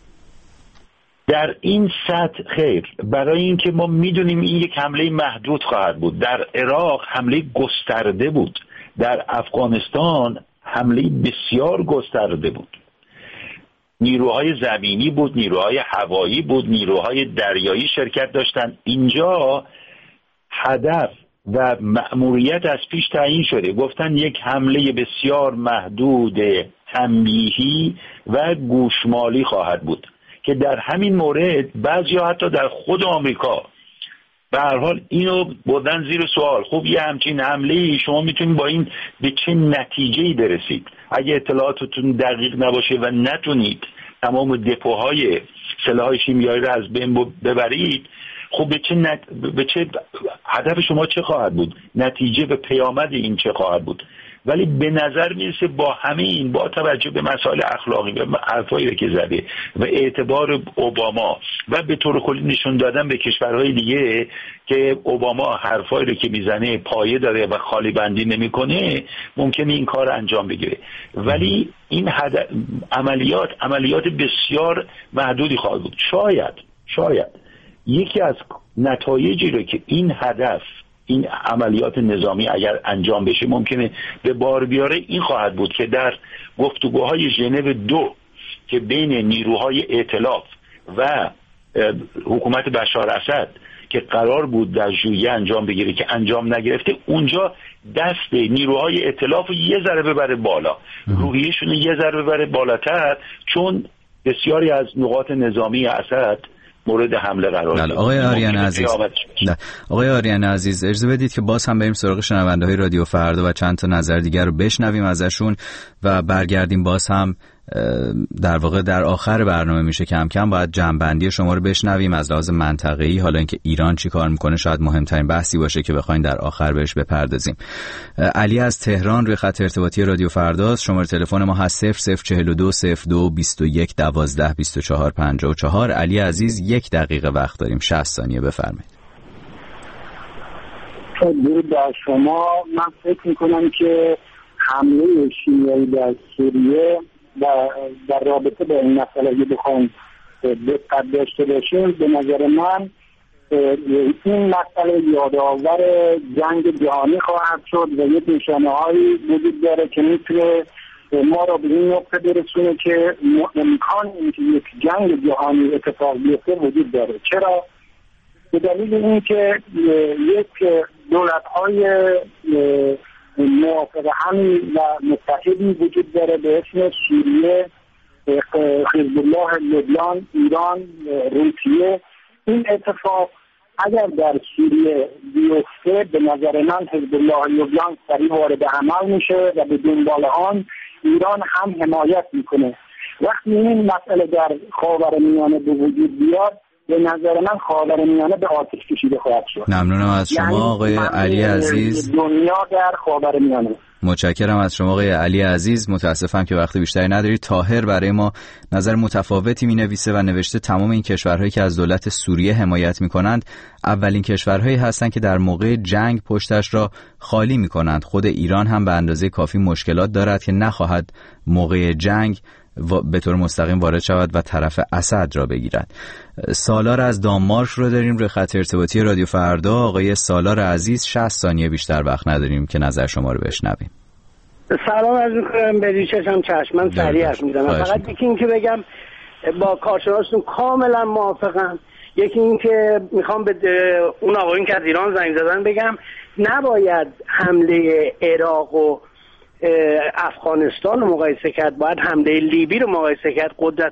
در این سطح خیر، برای اینکه ما میدونیم این یک حمله محدود خواهد بود. در عراق حمله گسترده بود، در افغانستان حمله بسیار گسترده بود. نیروهای زمینی بود، نیروهای هوایی بود، نیروهای دریایی شرکت داشتند. اینجا هدف و مأموریت از پیش تعیین شده، گفتن یک حمله بسیار محدود تنبیهی و گوشمالی خواهد بود که در همین مورد بعضیا حتی در خود آمریکا به هر حال اینو بردن زیر سوال. خب یه همچین حمله‌ای شما میتونید با این به چه نتیجه‌ای برسید؟ اگه اطلاعاتتون دقیق نباشه و نتونید تمام دپوهای سلاح شیمیایی رو از بین ببرید، خب به چه هدف شما چه خواهد بود؟ نتیجه به پیامد این چه خواهد بود؟ ولی به نظر میرسه با همه این، با توجه به مسائل اخلاقی و حرفایی که زده و اعتبار اوباما و به طور کلی نشون دادن به کشورهای دیگه که اوباما حرفایی رو که میزنه پایه داره و خالی بندی نمیکنه، ممکنه این کار انجام بگیره. ولی این عملیات بسیار محدودی خواهد بود. شاید یکی از نتایجی رو که این هدف، این عملیات نظامی اگر انجام بشه ممکنه به بار بیاره، این خواهد بود که در گفتگوهای ژنو 2 که بین نیروهای ائتلاف و حکومت بشار اسد که قرار بود در ژوئیه انجام بگیره که انجام نگرفته، اونجا دست نیروهای ائتلاف یه ذره ببره بالا، روحیه‌شون یه ذره ببره بالاتر، چون بسیاری از نقاط نظامی اسد مورد حمله قرار داد. آقای آریان عزیز، اجازه بدید که باز هم بریم سراغ شنونده‌های رادیو فردا و چند تا نظر دیگر رو بشنویم ازشون و برگردیم. باز هم در واقع در آخر برنامه میشه کم کم باید جمع‌بندی شما رو بشنویم از لحاظ منطقه‌ای، حالا اینکه ایران چی کار میکنه شاید مهمترین بحثی باشه که بخواید در آخر بهش بپردازیم. علی از تهران روی خط ارتباطی رادیو فرداست. شماره تلفن ما هست 0042 02 21 12 24 54. علی عزیز، 1 دقیقه وقت داریم، 60 ثانیه، بفرمایید. درود بر شما. من فکر میکنم که حمله شیمیایی در سوریه در رابطه با این مسئله بخوام دقت داشته باشیم، به نظر من این مسئله یادآور جنگ جهانی خواهد شد و یک نشانه‌هایی وجود داره که میتونه ما را به این نقطه برسونه که امکان اینکه یک جنگ جهانی اتفاق بیفته وجود داره. چرا؟ به دلیل اینکه یک دولت‌های موافق همین و متحدی وجود داره به اسم سوریه، حزب الله لبنان، ایران، روسیه. این اتفاق اگر در سوریه بیفته، به نظر من حزب الله لبنان سریع وارد عمل میشه و به دنبال آن ایران هم حمایت میکنه. وقتی این مسئله در خاورمیانه به وجود بیاد، به نظر من خاورمیانه به آتش کشیده خواهد شد. ممنونم از شما آقای علی عزیز. دنیا در خاورمیانه. متشکرم از شما آقای علی عزیز. متاسفم که وقت بیشتری ندارید. طاهر برای ما نظر متفاوتی می‌نویسه و نوشته تمام این کشورهایی که از دولت سوریه حمایت می‌کنند اولین کشورهایی هستند که در موقع جنگ پشتش را خالی می‌کنند. خود ایران هم به اندازه کافی مشکلات دارد که نخواهد موقع جنگ به طور مستقیم وارد شود و طرف اسد را بگیرد. سالار از دانمارک رو داریم روی خط ارتباطی رادیو فردا. آقای سالار عزیز، 60 ثانیه بیشتر وقت نداریم که نظر شما رو بشنویم. سلام عرض می‌کنم. به ریشم چشمن سریع حرف می‌زنم. فقط یکی این که بگم با کارشناسون کاملا موافقم. یکی این که میخوام به اون آقایون که از ایران زنگ زدن بگم نباید حمله عراق و افغانستان رو مقایسه کرد، باید حمله لیبی رو مقایسه کرد. قدرت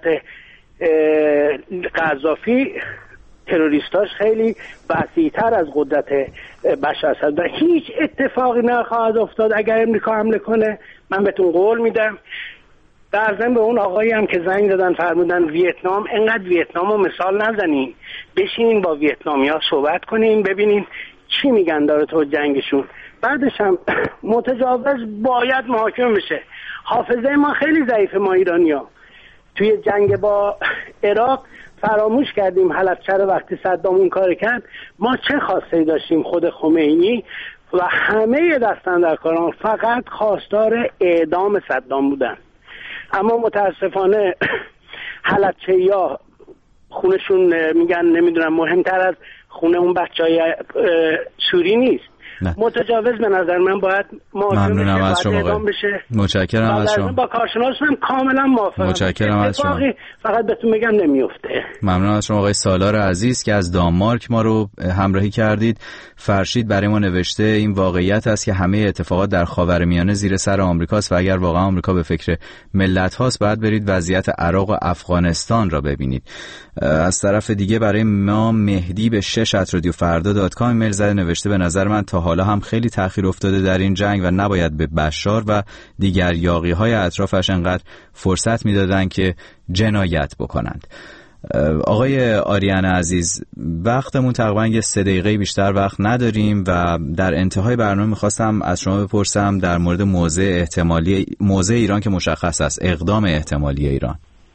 قذافی تروریستاش خیلی وسیع‌تر از قدرت بشار اسد و هیچ اتفاقی نخواهد افتاد اگر امریکا حمله کنه. من بهتون قول میدم. در ضمن به اون آقایی هم که زنگ دادن فرمودن ویتنام، انقدر ویتنام رو مثال نزنین، بشینین با ویتنامیا صحبت کنین ببینین چی میگن داره تو جنگشون. بعدش هم متجاوز باید محاکمه بشه. حافظه ما خیلی ضعیفه، ما ایرانیا توی جنگ با عراق فراموش کردیم حلبچه رو وقتی صدام اون کار کرد ما چه خواسته‌ای داشتیم. خود خمینی و همه دستاندرکاران فقط خواستار اعدام صدام بودن، اما متاسفانه حلبچه‌یا خونشون میگن نمیدونم مهمتر از خونه اون بچهای سوری نیست. نه. متجاوز به نظر من باید ممنونم از شما. متشکرم از شما. با کارشناسم کاملا موافقم. متشکرم از شما. فقط بهتون میگم نمیفته. ممنون از شما آقای سالار عزیز که از دانمارک ما رو همراهی کردید. فرشید برای ما نوشته این واقعیت است که همه اتفاقات در خاورمیانه زیر سر آمریکاست و اگر واقعا آمریکا به فکر ملت هاست باید برید وضعیت عراق و افغانستان را ببینید. از طرف دیگه برای ما مهدی به 6@radiofarda.com ایمیل زده، نوشته به نظر من تا حالا هم خیلی تأخیر افتاده در این جنگ و نباید به بشار و دیگر یاغی‌های اطرافش انقدر فرصت میدادن که جنایت بکنند. آقای آریان عزیز، وقتمون تقریبا یه 3 دقیقه بیشتر وقت نداریم و در انتهای برنامه میخواستم از شما بپرسم در مورد موضع ایران که مشخص است، اقدام احتمالی ایران.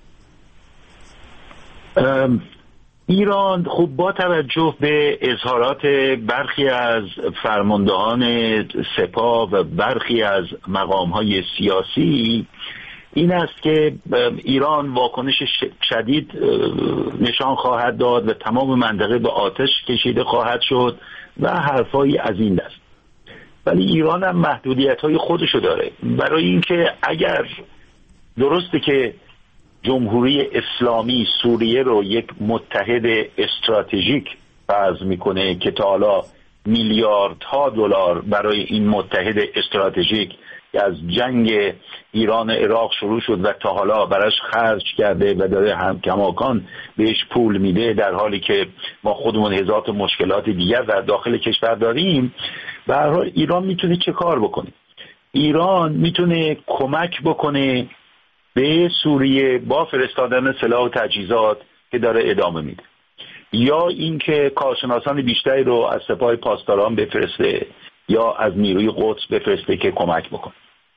ایران خب با توجه به اظهارات برخی از فرماندهان سپاه و برخی از مقام‌های سیاسی این است که ایران واکنش شدید نشان خواهد داد و تمام منطقه به آتش کشیده خواهد شد و حرفایی از این دست. ولی ایران هم محدودیت‌های خودشو داره. برای اینکه اگر درسته که جمهوری اسلامی سوریه رو یک متحد استراتژیک فرض میکنه که تا حالا میلیاردها دلار برای این متحد استراتژیک از جنگ ایران و عراق شروع شد و تا حالا براش خرج کرده و داره هم کماکان بهش پول میده، در حالی که ما خودمون هزارت مشکلات دیگر در داخل کشور داریم. به هر حال ایران میتونه چه کار بکنه؟ ایران میتونه کمک بکنه به سوریه با فرستادن سلاح و تجهیزات که داره ادامه میده، یا اینکه کارشناسان بیشتری رو از سپاه پاسداران بفرسته یا از نیروی قدس بفرسته که کمک بکنه.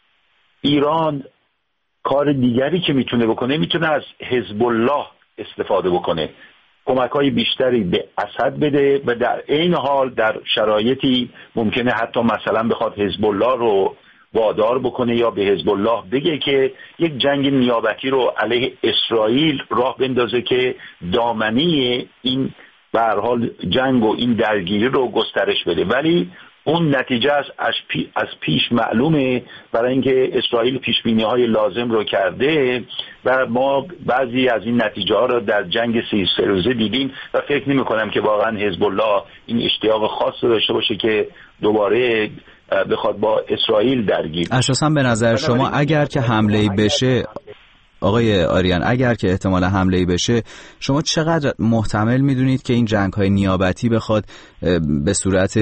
ایران کار دیگری که میتونه بکنه، میتونه از حزب الله استفاده بکنه، کمک‌های بیشتری به اسد بده و در عین حال در شرایطی ممکنه حتی مثلا بخواد حزب الله رو وادار بکنه یا به حزب الله بگه که یک جنگ نیابتی رو علیه اسرائیل راه بندازه که دامنه این به هر حال جنگ و این درگیری رو گسترش بده. ولی اون نتیجه از پیش معلومه، برای اینکه اسرائیل پیشبینی‌های لازم رو کرده و ما بعضی از این نتیجه ها رو در جنگ 33 روزه دیدیم و فکر نمی‌کنم که واقعا حزب الله این اشتیاق خاص داشته باشه که دوباره بخواد با اسرائیل درگیر. اساساً به نظر شما اگر که حمله‌ای بشه، آقای آریان، اگر که احتمال حمله‌ای بشه، شما چقدر محتمل میدونید که این جنگ‌های نیابتی بخواد به صورت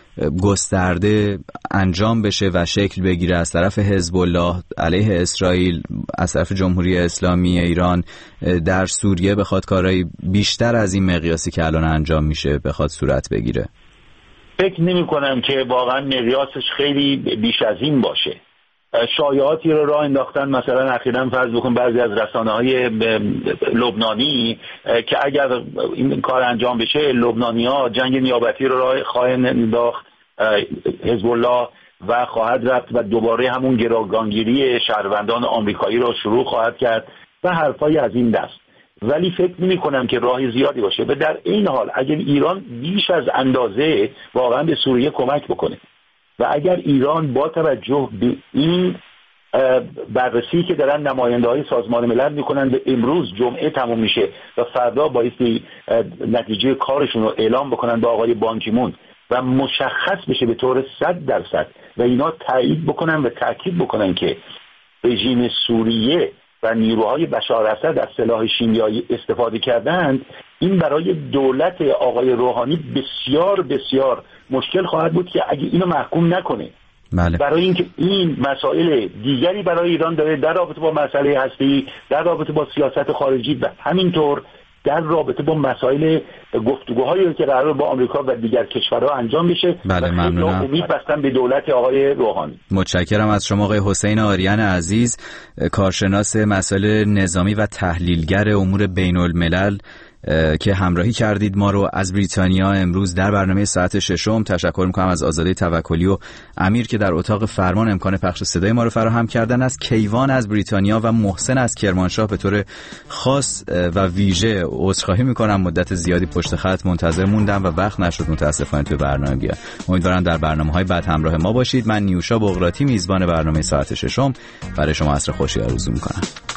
گسترده انجام بشه و شکل بگیره از طرف حزب الله علیه اسرائیل، از طرف جمهوری اسلامی ایران در سوریه بخواد کارهای بیشتر از این مقیاسی که الان انجام میشه بخواد صورت بگیره؟ فکر نمی کنم که واقعا مقیاسش خیلی بیش از این باشه. شایعاتی رو راه انداختن، مثلا اخیراً فرض بکن بعضی از رسانه‌های لبنانی که اگر این کار انجام بشه لبنانی‌ها جنگ نیابتی رو راه خواهند انداخت حزب الله و خواهد رفت و دوباره همون گروگانگیری شهروندان آمریکایی رو شروع خواهد کرد و حرفای از این دست. ولی فکر نمی کنم که راه زیادی باشه و در این حال اگر ایران بیش از اندازه واقعا به سوریه کمک بکنه و اگر ایران با توجه به این بررسی که دارن نماینده‌های سازمان ملل میکنن به امروز جمعه تموم میشه و فردا بایستی نتیجه کارشون رو اعلام بکنن با آقای بانکیمون و مشخص بشه به طور 100% و اینا تایید بکنن و تاکید بکنن که رژیم سوریه و نیروهای بشار اسد از سلاح شیمیایی استفاده کردند، این برای دولت آقای روحانی بسیار بسیار مشکل خواهد بود که اگه اینو محکوم نکنه بله. برای اینکه این مسائل دیگری برای ایران داره در رابطه با مسئله هستی، در رابطه با سیاست خارجی و همینطور در رابطه با مسائل گفتگوهایی که قرار با آمریکا و دیگر کشورها انجام بشه. بله، ممنونم. امید بستن به دولت آقای روحانی. متشکرم از شما آقای حسین آریان عزیز، کارشناس مسائل نظامی و تحلیلگر امور بین الملل که همراهی کردید ما رو از بریتانیا امروز در برنامه ساعت 6. تشکر میکنم از آزاده توکلی و امیر که در اتاق فرمان امکان پخش صدای ما رو فراهم کردن، از کیوان از بریتانیا و محسن از کرمانشاه به طور خاص و ویژه عذرخواهی میکنم مدت زیادی پشت خط منتظر موندم و وقت نشد متاسفانه تو برنامه بیاد. امیدوارم در برنامه‌های بعد همراه ما باشید. من نیوشا بغراتی میزبان برنامه ساعت 6 برای شما عصر خوشی آرزو میکنم.